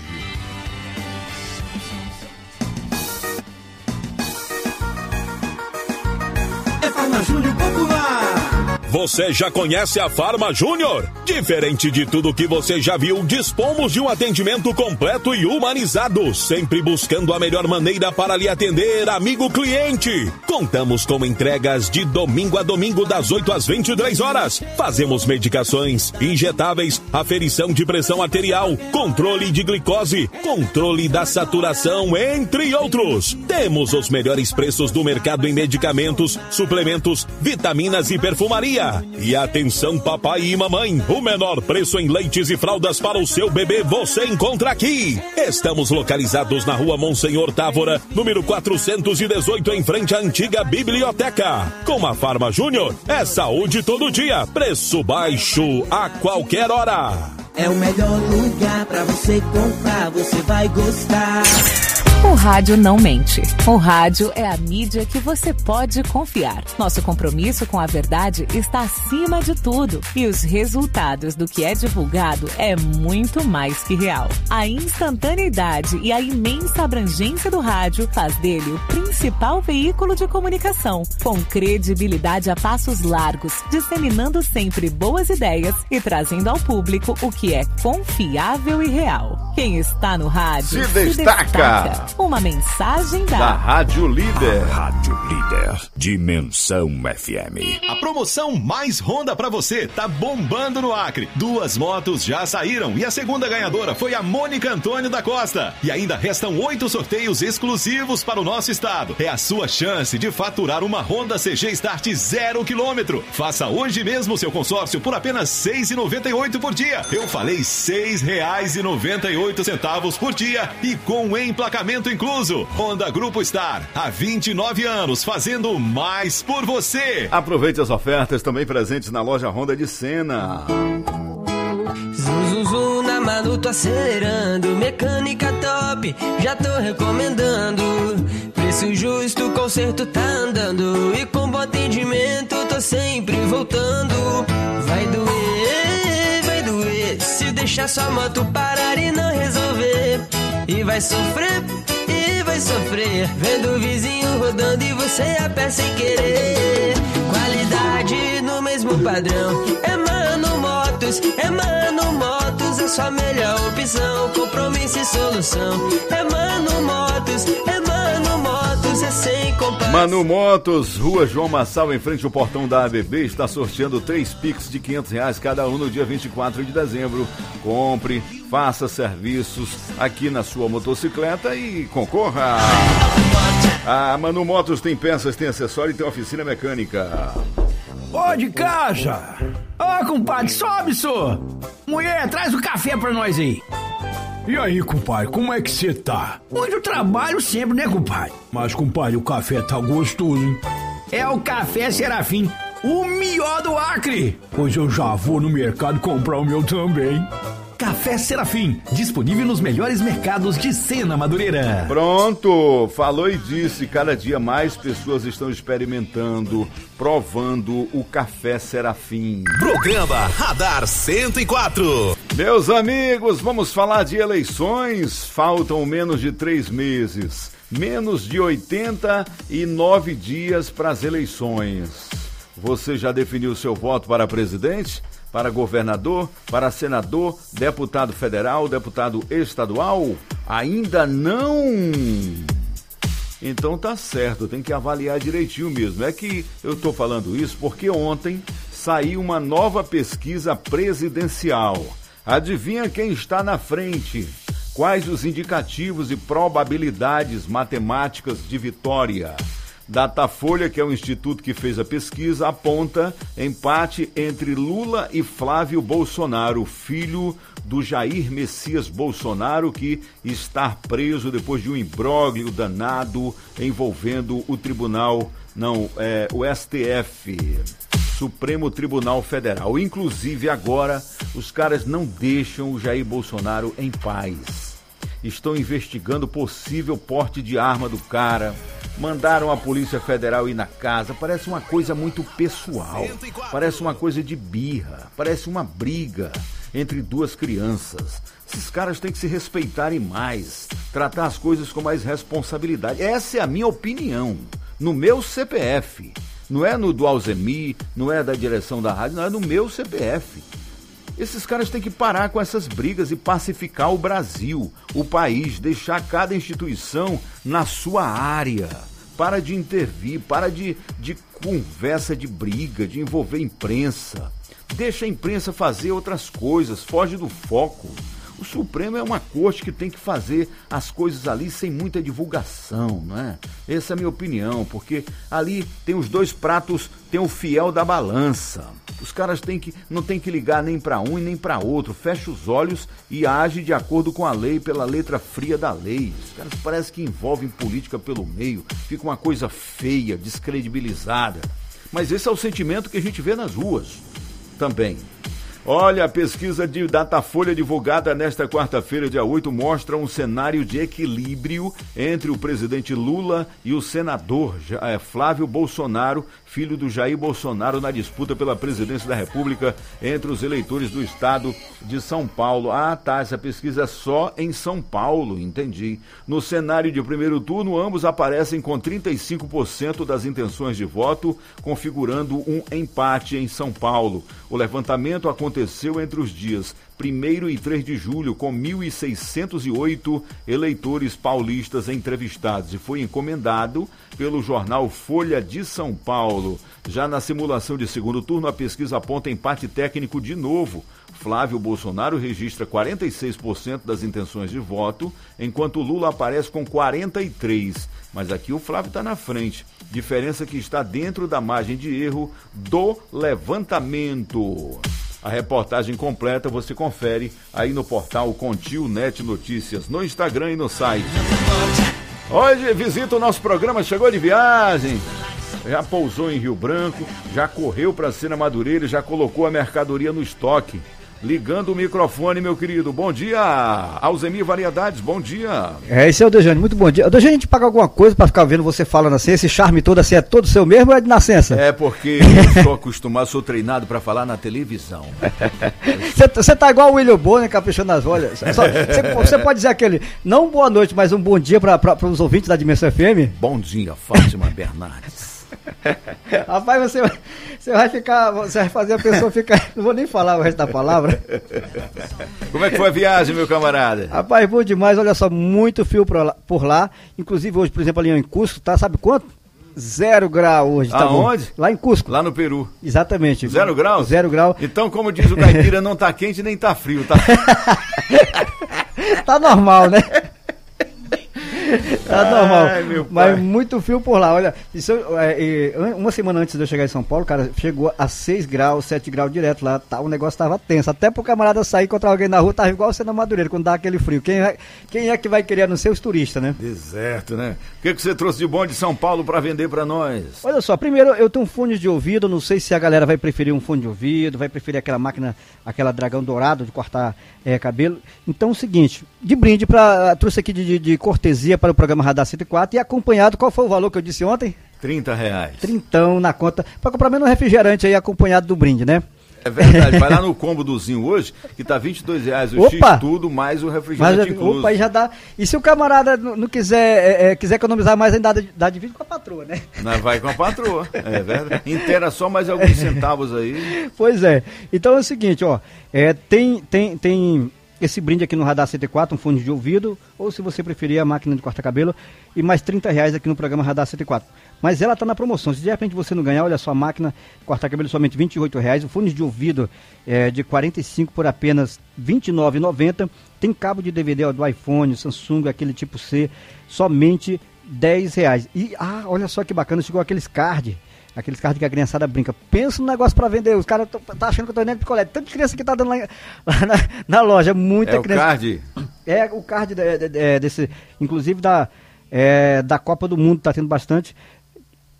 É Farma Júnior Popular. Você já conhece a Farma Júnior? Diferente de tudo que você já viu, dispomos de um atendimento completo e humanizado, sempre buscando a melhor maneira para lhe atender, amigo cliente. Contamos com entregas de domingo a domingo das oito às vinte e três horas. Fazemos medicações, injetáveis, aferição de pressão arterial, controle de glicose, controle da saturação, entre outros. Temos os melhores preços do mercado em medicamentos, suplementos, vitaminas e perfumaria. E atenção papai e mamãe, o menor preço em leites e fraldas para o seu bebê você encontra aqui. Estamos localizados na rua Monsenhor Távora, número quatrocentos e dezoito, em frente à antiga biblioteca. Com a Farma Júnior, é saúde todo dia, preço baixo a qualquer hora. É o melhor lugar pra você comprar, você vai gostar. O rádio não mente. O rádio é a mídia que você pode confiar. Nosso compromisso com a verdade está acima de tudo. E os resultados do que é divulgado é muito mais que real. A instantaneidade e a imensa abrangência do rádio faz dele o principal veículo de comunicação, com credibilidade a passos largos, disseminando sempre boas ideias e trazendo ao público o que é confiável e real. Quem está no rádio se, se destaca. destaca. Uma mensagem da... da Rádio Líder. A Rádio Líder, Dimensão F M. A promoção Mais Honda pra você tá bombando no Acre. Duas motos já saíram e a segunda ganhadora foi a Mônica Antônio da Costa. E ainda restam oito sorteios exclusivos para o nosso estado. É a sua chance de faturar uma Honda C G Start zero quilômetro. Faça hoje mesmo seu consórcio por apenas seis reais e noventa e oito centavos por dia. Eu falei seis reais e noventa e oito centavos por dia e com emplacamento incluso. Honda Grupo Star, há vinte e nove anos, fazendo mais por você. Aproveite as ofertas também presentes na loja Honda de Sena. Zum, zum, zum, na Manu tô acelerando, mecânica top, já tô recomendando. Preço justo, conserto tá andando, e com bom atendimento tô sempre voltando. Vai doer, vai doer, se deixar sua moto parar e não resolver. E vai sofrer, e vai sofrer, vendo o vizinho rodando e você a pé sem querer. Qualidade no mesmo padrão, é Mano Motos, é Mano Motos, a sua melhor opção, compromisso e solução. É Mano Motos, é Mano Motos, é sem comparação. Mano Motos, Rua João Massal, em frente ao portão da A B B, está sorteando três Pix de quinhentos reais cada um no dia vinte e quatro de dezembro. Compre, faça serviços aqui na sua motocicleta e concorra. A Manu Motos tem peças, tem acessório e tem oficina mecânica. Ô, de casa! Ô, compadre, sobe, só! Mulher, traz o café pra nós aí. E aí, compadre, como é que você tá? Muito trabalho sempre, né, compadre? Mas, compadre, o café tá gostoso, hein? É o Café Serafim, o melhor do Acre. Pois eu já vou no mercado comprar o meu também. Café Serafim, disponível nos melhores mercados de Sena, Madureira. Pronto, falou e disse, cada dia mais pessoas estão experimentando, provando o Café Serafim. Programa Radar cento e quatro. Meus amigos, vamos falar de eleições. Faltam menos de três meses, menos de oitenta e nove dias para as eleições. Você já definiu seu voto para presidente? Para governador, para senador, deputado federal, deputado estadual? Ainda não? Então tá certo, tem que avaliar direitinho mesmo. É que eu tô falando isso porque ontem saiu uma nova pesquisa presidencial. Adivinha quem está na frente? Quais os indicativos e probabilidades matemáticas de vitória? Datafolha, que é o instituto que fez a pesquisa, aponta empate entre Lula e Flávio Bolsonaro, filho do Jair Messias Bolsonaro, que está preso depois de um imbróglio danado envolvendo o Tribunal Não, é o S T F, Supremo Tribunal Federal. Inclusive agora os caras não deixam o Jair Bolsonaro em paz. Estão investigando possível porte de arma do cara. Mandaram a Polícia Federal ir na casa. Parece uma coisa muito pessoal. Parece uma coisa de birra. Parece uma briga entre duas crianças. Esses caras têm que se respeitarem mais. Tratar as coisas com mais responsabilidade. Essa é a minha opinião. No meu C P F. Não é no do Alzemir, não é da direção da rádio, não é no meu C P F. Esses caras têm que parar com essas brigas e pacificar o Brasil, o país, deixar cada instituição na sua área. Para de intervir, para de, de conversa de briga, de envolver imprensa. Deixa a imprensa fazer outras coisas, foge do foco. O Supremo é uma corte que tem que fazer as coisas ali sem muita divulgação, não é? Essa é a minha opinião, porque ali tem os dois pratos, tem o fiel da balança. Os caras têm que, não tem que ligar nem para um e nem para outro. Fecha os olhos e age de acordo com a lei, pela letra fria da lei. Os caras parece que envolvem política pelo meio. Fica uma coisa feia, descredibilizada. Mas esse é o sentimento que a gente vê nas ruas também. Olha, a pesquisa de Datafolha divulgada nesta quarta-feira, dia oito, mostra um cenário de equilíbrio entre o presidente Lula e o senador Flávio Bolsonaro, filho do Jair Bolsonaro, na disputa pela presidência da República entre os eleitores do estado de São Paulo. Ah, tá, essa pesquisa é só em São Paulo, entendi. No cenário de primeiro turno, ambos aparecem com trinta e cinco por cento das intenções de voto, configurando um empate em São Paulo. O levantamento aconteceu entre os dias primeiro e três de julho, com mil seiscentos e oito eleitores paulistas entrevistados, e foi encomendado pelo jornal Folha de São Paulo. Já na simulação de segundo turno, a pesquisa aponta empate técnico de novo. Flávio Bolsonaro registra quarenta e seis por cento das intenções de voto, enquanto Lula aparece com quarenta e três por cento. Mas aqui o Flávio está na frente. Diferença que está dentro da margem de erro do levantamento. A reportagem completa você confere aí no portal Contil Net Notícias, no Instagram e no site. Hoje visita o nosso programa, chegou de viagem, já pousou em Rio Branco, já correu para Sena Madureira, já colocou a mercadoria no estoque. Ligando o microfone, meu querido. Bom dia, Alzemir Variedades, bom dia. É, esse é o Dejane, muito bom dia. Dejane, a gente paga alguma coisa pra ficar vendo você falando assim, esse charme todo assim, é todo seu mesmo ou é de nascença? É porque eu sou acostumado, sou treinado pra falar na televisão. Você tá igual o William Bonner, caprichando nas olhas. Você pode dizer aquele, não boa noite, mas um bom dia pra, pra, pra os ouvintes da Dimensão F M? Bom dia, Fátima Bernardes. Rapaz, você, você vai ficar, você vai fazer a pessoa ficar, não vou nem falar o resto da palavra. Como é que foi a viagem, meu camarada? Rapaz, bom demais, olha só, muito frio por lá, por lá. Inclusive hoje, por exemplo, ali em Cusco, tá, sabe quanto? Zero grau hoje. Tá Aonde? Bom? Lá em Cusco. Lá no Peru. Exatamente. Zero grau? Zero grau. Então, como diz o caipira, não tá quente nem tá frio, tá? Tá normal, né? Tá normal, Ai, mas muito frio por lá. Olha, isso, é, é, uma semana antes de eu chegar em São Paulo, cara, chegou a seis graus, sete graus direto lá, tá, o negócio tava tenso. Até pro camarada sair e encontrar alguém na rua, tava igual você na Madureira, quando dá aquele frio. Quem é, quem é que vai querer, a não ser os turistas, né? Deserto, né? O que, que você trouxe de bom de São Paulo pra vender pra nós? Olha só, primeiro eu tenho um fone de ouvido, não sei se a galera vai preferir um fone de ouvido, vai preferir aquela máquina, aquela dragão dourado de cortar é, cabelo. Então é o seguinte, de brinde, pra, trouxe aqui de, de, de cortesia para o programa Radar cento e quatro e acompanhado, qual foi o valor que eu disse ontem? trinta reais. Trintão na conta, para comprar menos refrigerante aí acompanhado do brinde, né? É verdade, vai lá no combo do Zinho hoje, que tá vinte e dois reais o opa, X tudo, mais o refrigerante mas, incluso. Opa, aí já dá. E se o camarada não, não quiser, é, é, quiser economizar mais, ainda dá, dá divide com a patroa, né? Não, vai com a patroa, é verdade. Inteira só mais alguns centavos aí. Pois é. Então é o seguinte, ó, é, tem, tem, tem esse brinde aqui no Radar cento e quatro, um fone de ouvido, ou se você preferir a máquina de cortar cabelo, e mais trinta reais aqui no programa Radar cento e quatro. Mas ela está na promoção, se de repente você não ganhar, olha só, a máquina de cortar cabelo somente vinte e oito reais, o fone de ouvido é de quarenta e cinco por apenas vinte e nove reais e noventa centavos, tem cabo de D V D ó, do iPhone, Samsung, aquele tipo C, somente dez reais. E, ah, olha só que bacana, chegou aqueles card, aqueles cards que a criançada brinca. Pensa no negócio pra vender. Os caras tá achando que eu tô vendendo picolé. Tanta criança que tá dando lá, lá na, na loja. Muita é criança. É o card? É o card de, de, de, desse, inclusive da, é, da Copa do Mundo, tá tendo bastante.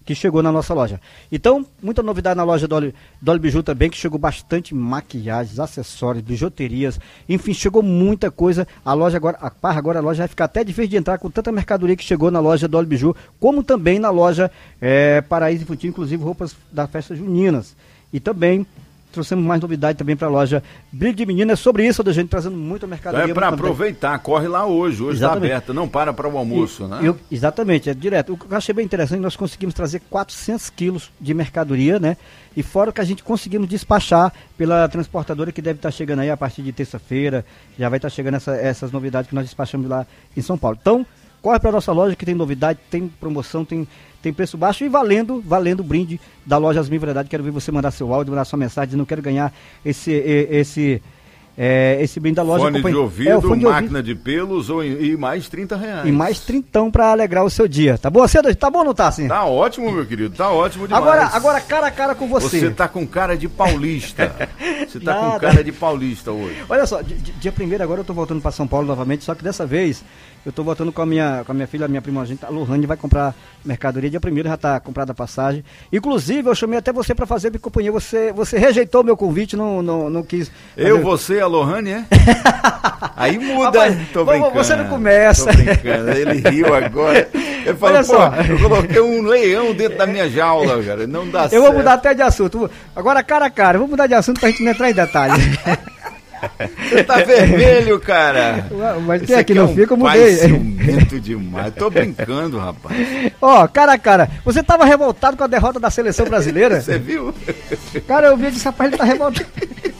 que chegou na nossa loja. Então, muita novidade na loja Dolly, Dolly Biju também, que chegou bastante maquiagens, acessórios, bijuterias, enfim, chegou muita coisa. A loja agora, a par agora a loja vai ficar até difícil de entrar com tanta mercadoria que chegou na loja Dolly Biju, como também na loja é, Paraíso Infantil, inclusive roupas da festa juninas. E também trouxemos mais novidade também para a loja Brilho de Menina. É sobre isso, a gente trazendo muita mercadoria. É para aproveitar, corre lá hoje, hoje está aberta, não para para o almoço, e, né? Eu, exatamente, é direto. O que eu achei bem interessante, nós conseguimos trazer quatrocentos quilos de mercadoria, né? E fora o que a gente conseguimos despachar pela transportadora, que deve estar chegando aí a partir de terça-feira, já vai estar chegando essa, essas novidades que nós despachamos lá em São Paulo. Então, corre para a nossa loja que tem novidade, tem promoção, tem, tem preço baixo e valendo, valendo o brinde da loja Asmin Verdade. Quero ver você mandar seu áudio, mandar sua mensagem, dizendo, não quero ganhar esse, esse, é, esse brinde da loja. Fone de ouvido, é, fone de máquina ouvido. de pelos ou, e mais trinta reais. E mais trintão para alegrar o seu dia. Tá bom, Cedo? Tá bom ou não tá, assim? Tá ótimo, meu querido, tá ótimo demais. Agora, agora cara a cara com você. Você tá com cara de paulista. Você tá Nada. com cara de paulista hoje. Olha só, di- di- dia primeiro agora eu tô voltando para São Paulo novamente, só que dessa vez eu tô voltando com a minha, com a minha filha, a minha primogênita, a Lohane, vai comprar mercadoria. Dia primeiro já tá comprada a passagem. Inclusive, eu chamei até você para fazer minha companhia. Você, você rejeitou o meu convite, não, não, não quis. Eu, fazer- você, a Lohane, é? Aí muda. Rapaz, Tô vamos- brincando. você não começa. Tô brincando. Ele riu agora. Ele falou, Olha pô, só. eu coloquei um leão dentro da minha jaula, cara. Não dá certo. Eu vou mudar até de assunto. Agora, cara a cara, eu vou mudar de assunto pra gente não entrar em detalhes. Você tá vermelho, cara. Mas Esse quem aqui aqui não é um fica, eu pai mudei. ciumento demais. Tô brincando, rapaz. Ó, cara a cara, você tava revoltado com a derrota da seleção brasileira? Você viu? Cara, eu vi e disse, rapaz, ele tá revoltado.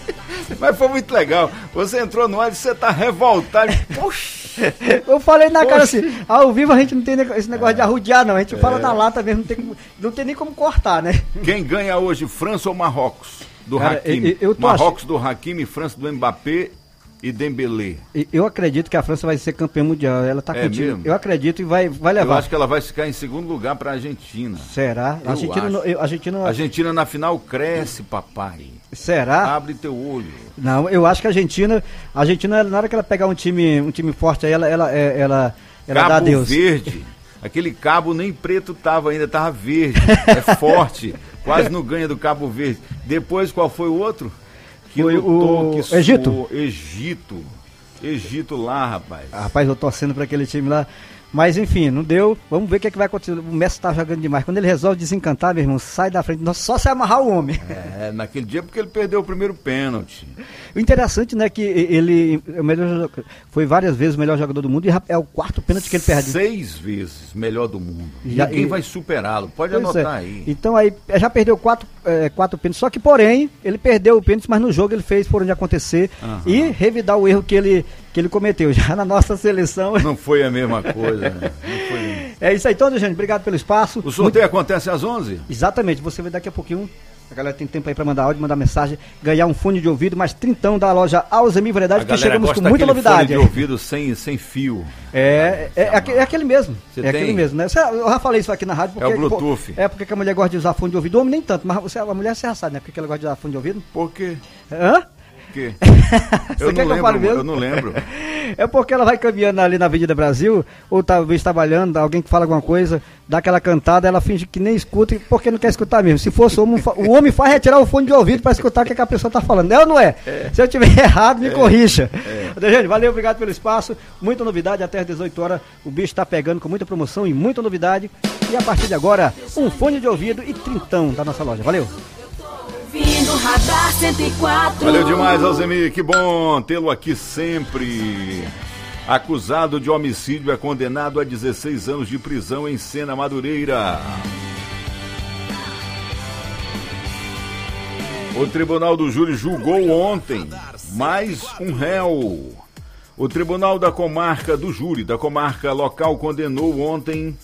Mas foi muito legal. Você entrou no ar e você tá revoltado. Poxa! Eu falei na cara Poxa. assim, ao vivo a gente não tem ne- esse negócio de arrudear, não. A gente É. fala na lata mesmo, não tem, como- não tem nem como cortar, né? Quem ganha hoje, França ou Marrocos? Do Cara, Hakimi. eu- eu tô Marrocos do Hakimi, França do Mbappé e Dembélé. E eu acredito que a França vai ser campeã mundial. Ela tá É contigo. mesmo? Eu acredito e vai, vai Eu levar. acho que ela vai ficar em segundo lugar para a Argentina. Será? Eu A Argentina, acho. não- eu- a Argentina, A Argentina na final cresce, papai. será? Abre teu olho. Não, eu acho que a Argentina, a Argentina, na hora que ela pegar um time, um time forte aí, ela, ela, é- ela, ela dá Cabo adeus. Verde. Aquele cabo nem preto tava ainda, tava verde. É forte. Quase não ganha do Cabo Verde. Depois, qual foi o outro? Que Foi lutou, o que Egito. suou. Egito. Egito lá, rapaz. Rapaz, eu torcendo para aquele time lá. Mas enfim, não deu. Vamos ver o que, é que vai acontecer. O Messi tá jogando demais. Quando ele resolve desencantar, meu irmão, sai da frente. Nossa, só se amarrar o homem. É, naquele dia porque ele perdeu o primeiro pênalti. O interessante, né, que ele é o melhor, jogador- foi várias vezes o melhor jogador do mundo e é o quarto pênalti que ele perde. Seis vezes melhor do mundo. Já- Ninguém e- vai superá-lo. Pode Pois anotar é. aí. Então aí já perdeu quatro, é, quatro pênaltis. Só que, porém, ele perdeu o pênalti, mas no jogo ele fez por onde acontecer Aham. e revidar o erro que ele, que ele cometeu. Já na nossa seleção. Não foi a mesma coisa, né? Não foi mesmo. É isso aí, então, gente. Obrigado pelo espaço. O sorteio acontece às onze? Exatamente, você vai daqui a pouquinho. A galera tem tempo aí pra mandar áudio, mandar mensagem, ganhar um fone de ouvido, mais trintão da loja Alzheimer Variedade, A que galera chegamos com gosta muita daquele novidade. fone de ouvido sem, sem fio. É, é, é, aque- é aquele mesmo. Você é tem? aquele mesmo, né? Você- eu já falei isso aqui na rádio. Porque, É o Bluetooth. pô, é porque que a mulher gosta de usar fone de ouvido. O homem nem tanto, mas você, a mulher você já sabe, né? Porque que ela gosta de usar fone de ouvido. Por quê? Hã? Por quê? Você Eu quer não que eu fale lembro, mesmo? eu não lembro. É porque ela vai caminhando ali na Avenida Brasil, ou talvez trabalhando, alguém que fala alguma coisa, dá aquela cantada, ela finge que nem escuta, e porque não quer escutar mesmo. Se fosse o homem, fa- o homem faz retirar o fone de ouvido para escutar o que, é que a pessoa está falando. É ou não é? É. Se eu tiver errado, me É. corrija. É. Gente, valeu, obrigado pelo espaço. Muita novidade, até às dezoito horas o bicho está pegando com muita promoção e muita novidade. E a partir de agora, um fone de ouvido e trintão da nossa loja. Valeu! Vindo Radar cento e quatro. Valeu demais, Alzemir. Que bom tê-lo aqui sempre. Acusado de homicídio é condenado a dezesseis anos de prisão em Sena Madureira. O Tribunal do Júri julgou ontem mais um réu. O Tribunal da Comarca do Júri, da Comarca Local, condenou ontem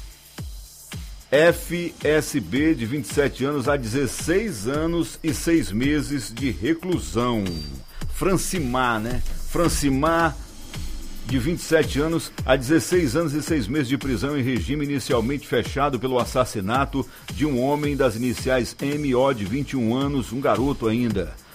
F S B, de vinte e sete anos, a dezesseis anos e seis meses de reclusão. Francimar, né? Francimar, de vinte e sete anos, a dezesseis anos e seis meses de prisão em regime inicialmente fechado pelo assassinato de um homem das iniciais M O, de vinte e um anos, um garoto ainda.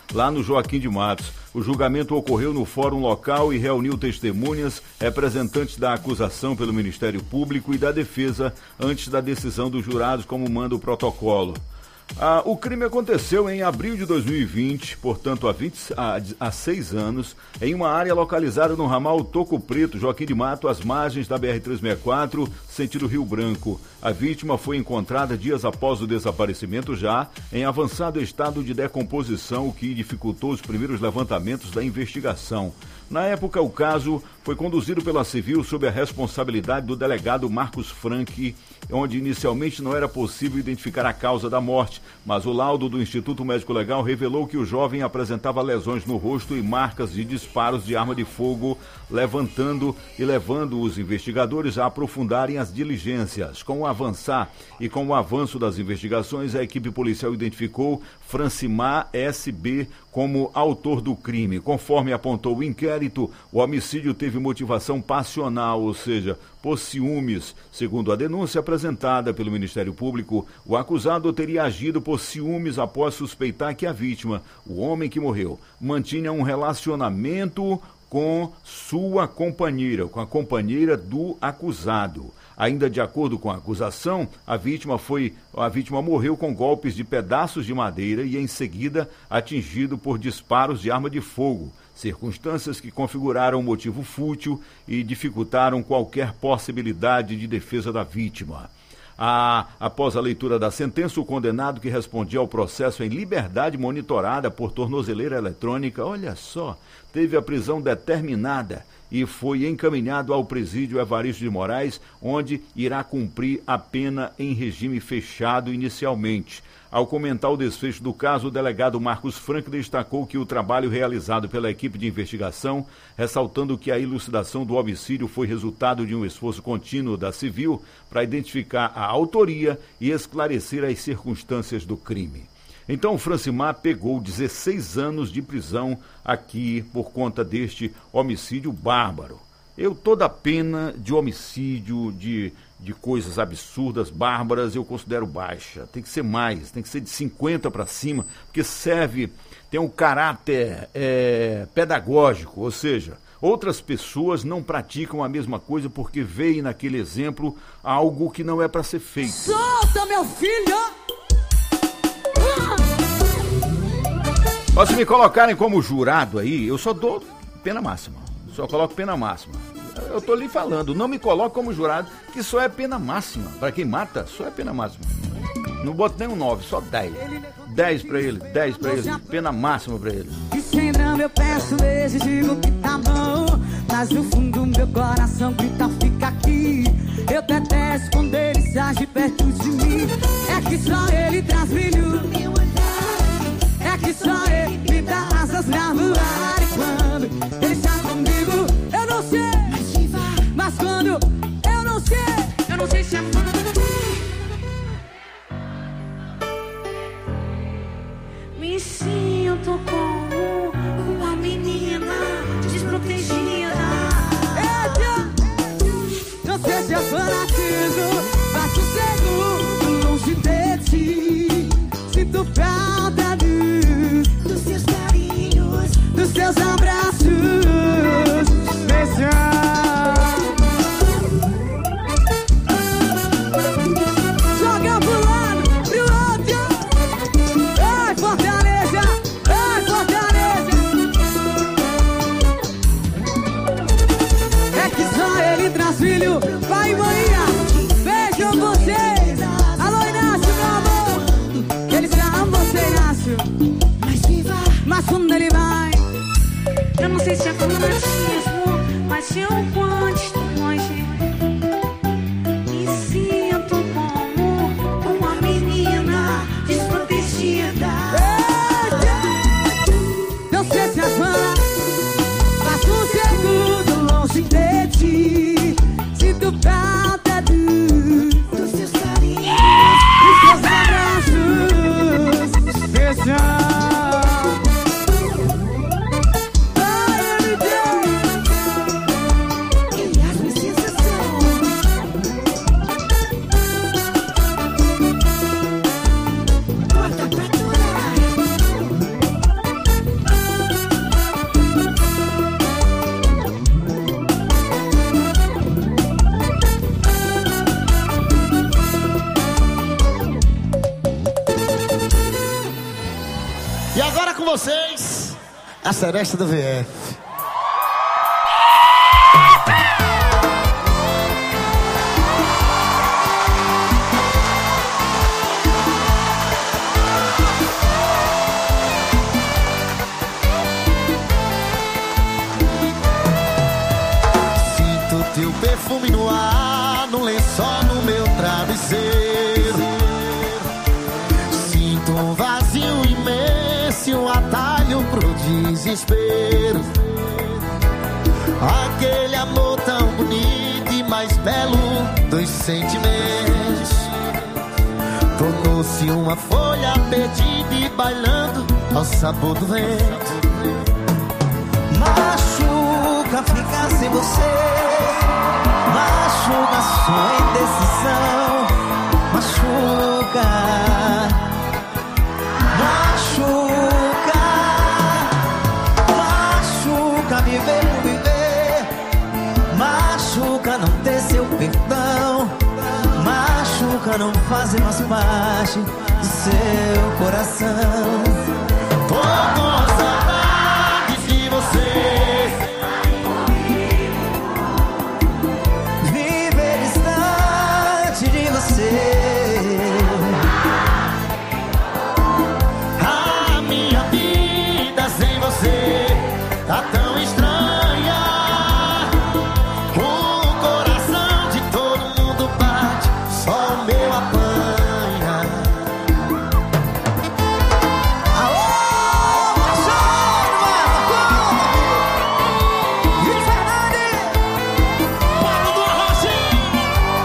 lá no Joaquim de Matos. O julgamento ocorreu no fórum local e reuniu testemunhas, representantes da acusação pelo Ministério Público e da defesa antes da decisão dos jurados, como manda o protocolo. Ah, o crime aconteceu em abril de dois mil e vinte, portanto há, vinte, há, há seis anos, em uma área localizada no ramal Toco Preto, Joaquim de Mato, às margens da B R trezentos e sessenta e quatro, sentido Rio Branco. A vítima foi encontrada dias após o desaparecimento, já em avançado estado de decomposição, o que dificultou os primeiros levantamentos da investigação. Na época, o caso foi conduzido pela Civil sob a responsabilidade do delegado Marcos Franck, onde inicialmente não era possível identificar a causa da morte, mas o laudo do Instituto Médico Legal revelou que o jovem apresentava lesões no rosto e marcas de disparos de arma de fogo, levantando e levando os investigadores a aprofundarem as diligências. Com o avançar e com o avanço das investigações, a equipe policial identificou Francimar S B como autor do crime. Conforme apontou o inquérito, o homicídio teve motivação passional, ou seja, por ciúmes. Segundo a denúncia apresentada pelo Ministério Público, o acusado teria agido por ciúmes após suspeitar que a vítima, o homem que morreu, mantinha um relacionamento com sua companheira, com a companheira do acusado. Ainda de acordo com a acusação, a vítima foi, a vítima morreu com golpes de pedaços de madeira e em seguida atingido por disparos de arma de fogo, circunstâncias que configuraram um motivo fútil e dificultaram qualquer possibilidade de defesa da vítima. Ah, após a leitura da sentença, o condenado, que respondia ao processo em liberdade monitorada por tornozeleira eletrônica, olha só, teve a prisão determinada e foi encaminhado ao presídio Evaristo de Moraes, onde irá cumprir a pena em regime fechado inicialmente. Ao comentar o desfecho do caso, o delegado Marcos Franck destacou que o trabalho realizado pela equipe de investigação, ressaltando que a elucidação do homicídio foi resultado de um esforço contínuo da Civil para identificar a autoria e esclarecer as circunstâncias do crime. Então, o Francimar pegou dezesseis anos de prisão aqui por conta deste homicídio bárbaro. Eu, toda a pena de homicídio, de, de coisas absurdas, bárbaras, eu considero baixa. Tem que ser mais, tem que ser de cinquenta para cima, porque serve, tem um caráter é, pedagógico, ou seja, outras pessoas não praticam a mesma coisa porque veem naquele exemplo algo que não é para ser feito. Solta, meu filho! Mas se me colocarem como jurado aí, eu só dou pena máxima. Só coloco pena máxima. Eu tô lhe falando, não me coloque como jurado, que só é pena máxima. Para quem mata, só é pena máxima. Não boto nem um nove, só dez. dez pra ele, dez pra ele, pena máxima pra ele. E sem drama eu peço, exijo que tá bom, mas no fundo meu coração grita, fica aqui. Eu detesto quando ele se age perto de mim. É que só ele traz brilho, é que só ele me dá asas pra voar. E quando ele está comigo, eu não sei, mas quando eu não sei, eu não sei se é fã. Me sinto como uma menina desprotegida. Não sei se é fanatismo, mas sossego longe de ti. Sinto falta dos, dos seus carinhos, dos seus abraços. Beijar. Joga pro lado, pro outro. Ai, Fortaleza, ai, Fortaleza. É que só ele traz filho. Vai, Bahia, beijam vocês. Alô, Inácio, meu amor. Eles amam você, Inácio. Mas quando ele vai, eu não sei se é fanatismo. vocês, a Seresta do V F. Sinto teu perfume no ar, no lençol, no meu travesseiro. Sinto um vazio imenso, um atalho pro desespero. Aquele amor tão bonito e mais belo dos sentimentos tornou-se uma folha perdida e bailando ao sabor do vento. Machuca ficar sem você, machuca sua indecisão, machuca, machuca, machuca viver por viver, machuca não ter seu perdão, machuca não fazer mais parte do seu coração. Tô com saudade de você. Viver distante de você. A minha vida sem você tá tão estranha. O coração de todo mundo bate, só o meu apanha. Alô, Marcelo, Vitor Fernandes, Paulo do Arrozinho.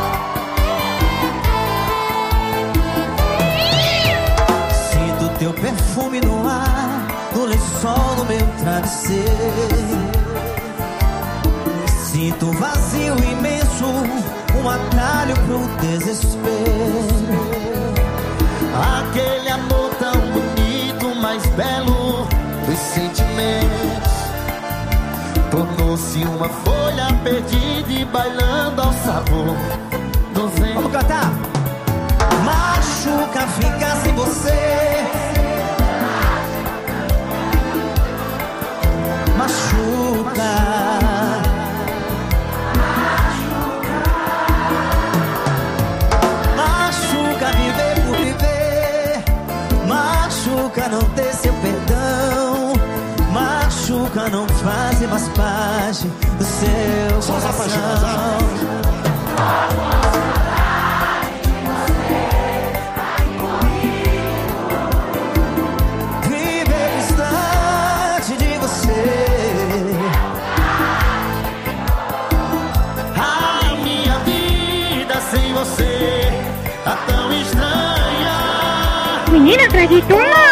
Sinto teu perfume no ar, no lençol, no meu travesseiro. Sinto um vazio imenso, um atalho pro desespero. Aquele amor tão bonito, mais belo dos sentimentos tornou-se uma folha perdida e bailando ao sabor do vento. Vamos cantar! Machuca ficar sem você, machuca, machuca viver por viver, machuca não ter seu perdão, machuca não fazer mais parte do seu coração. Viver distante de você. A minha vida sem você tá tão estranha. Menina, acreditou?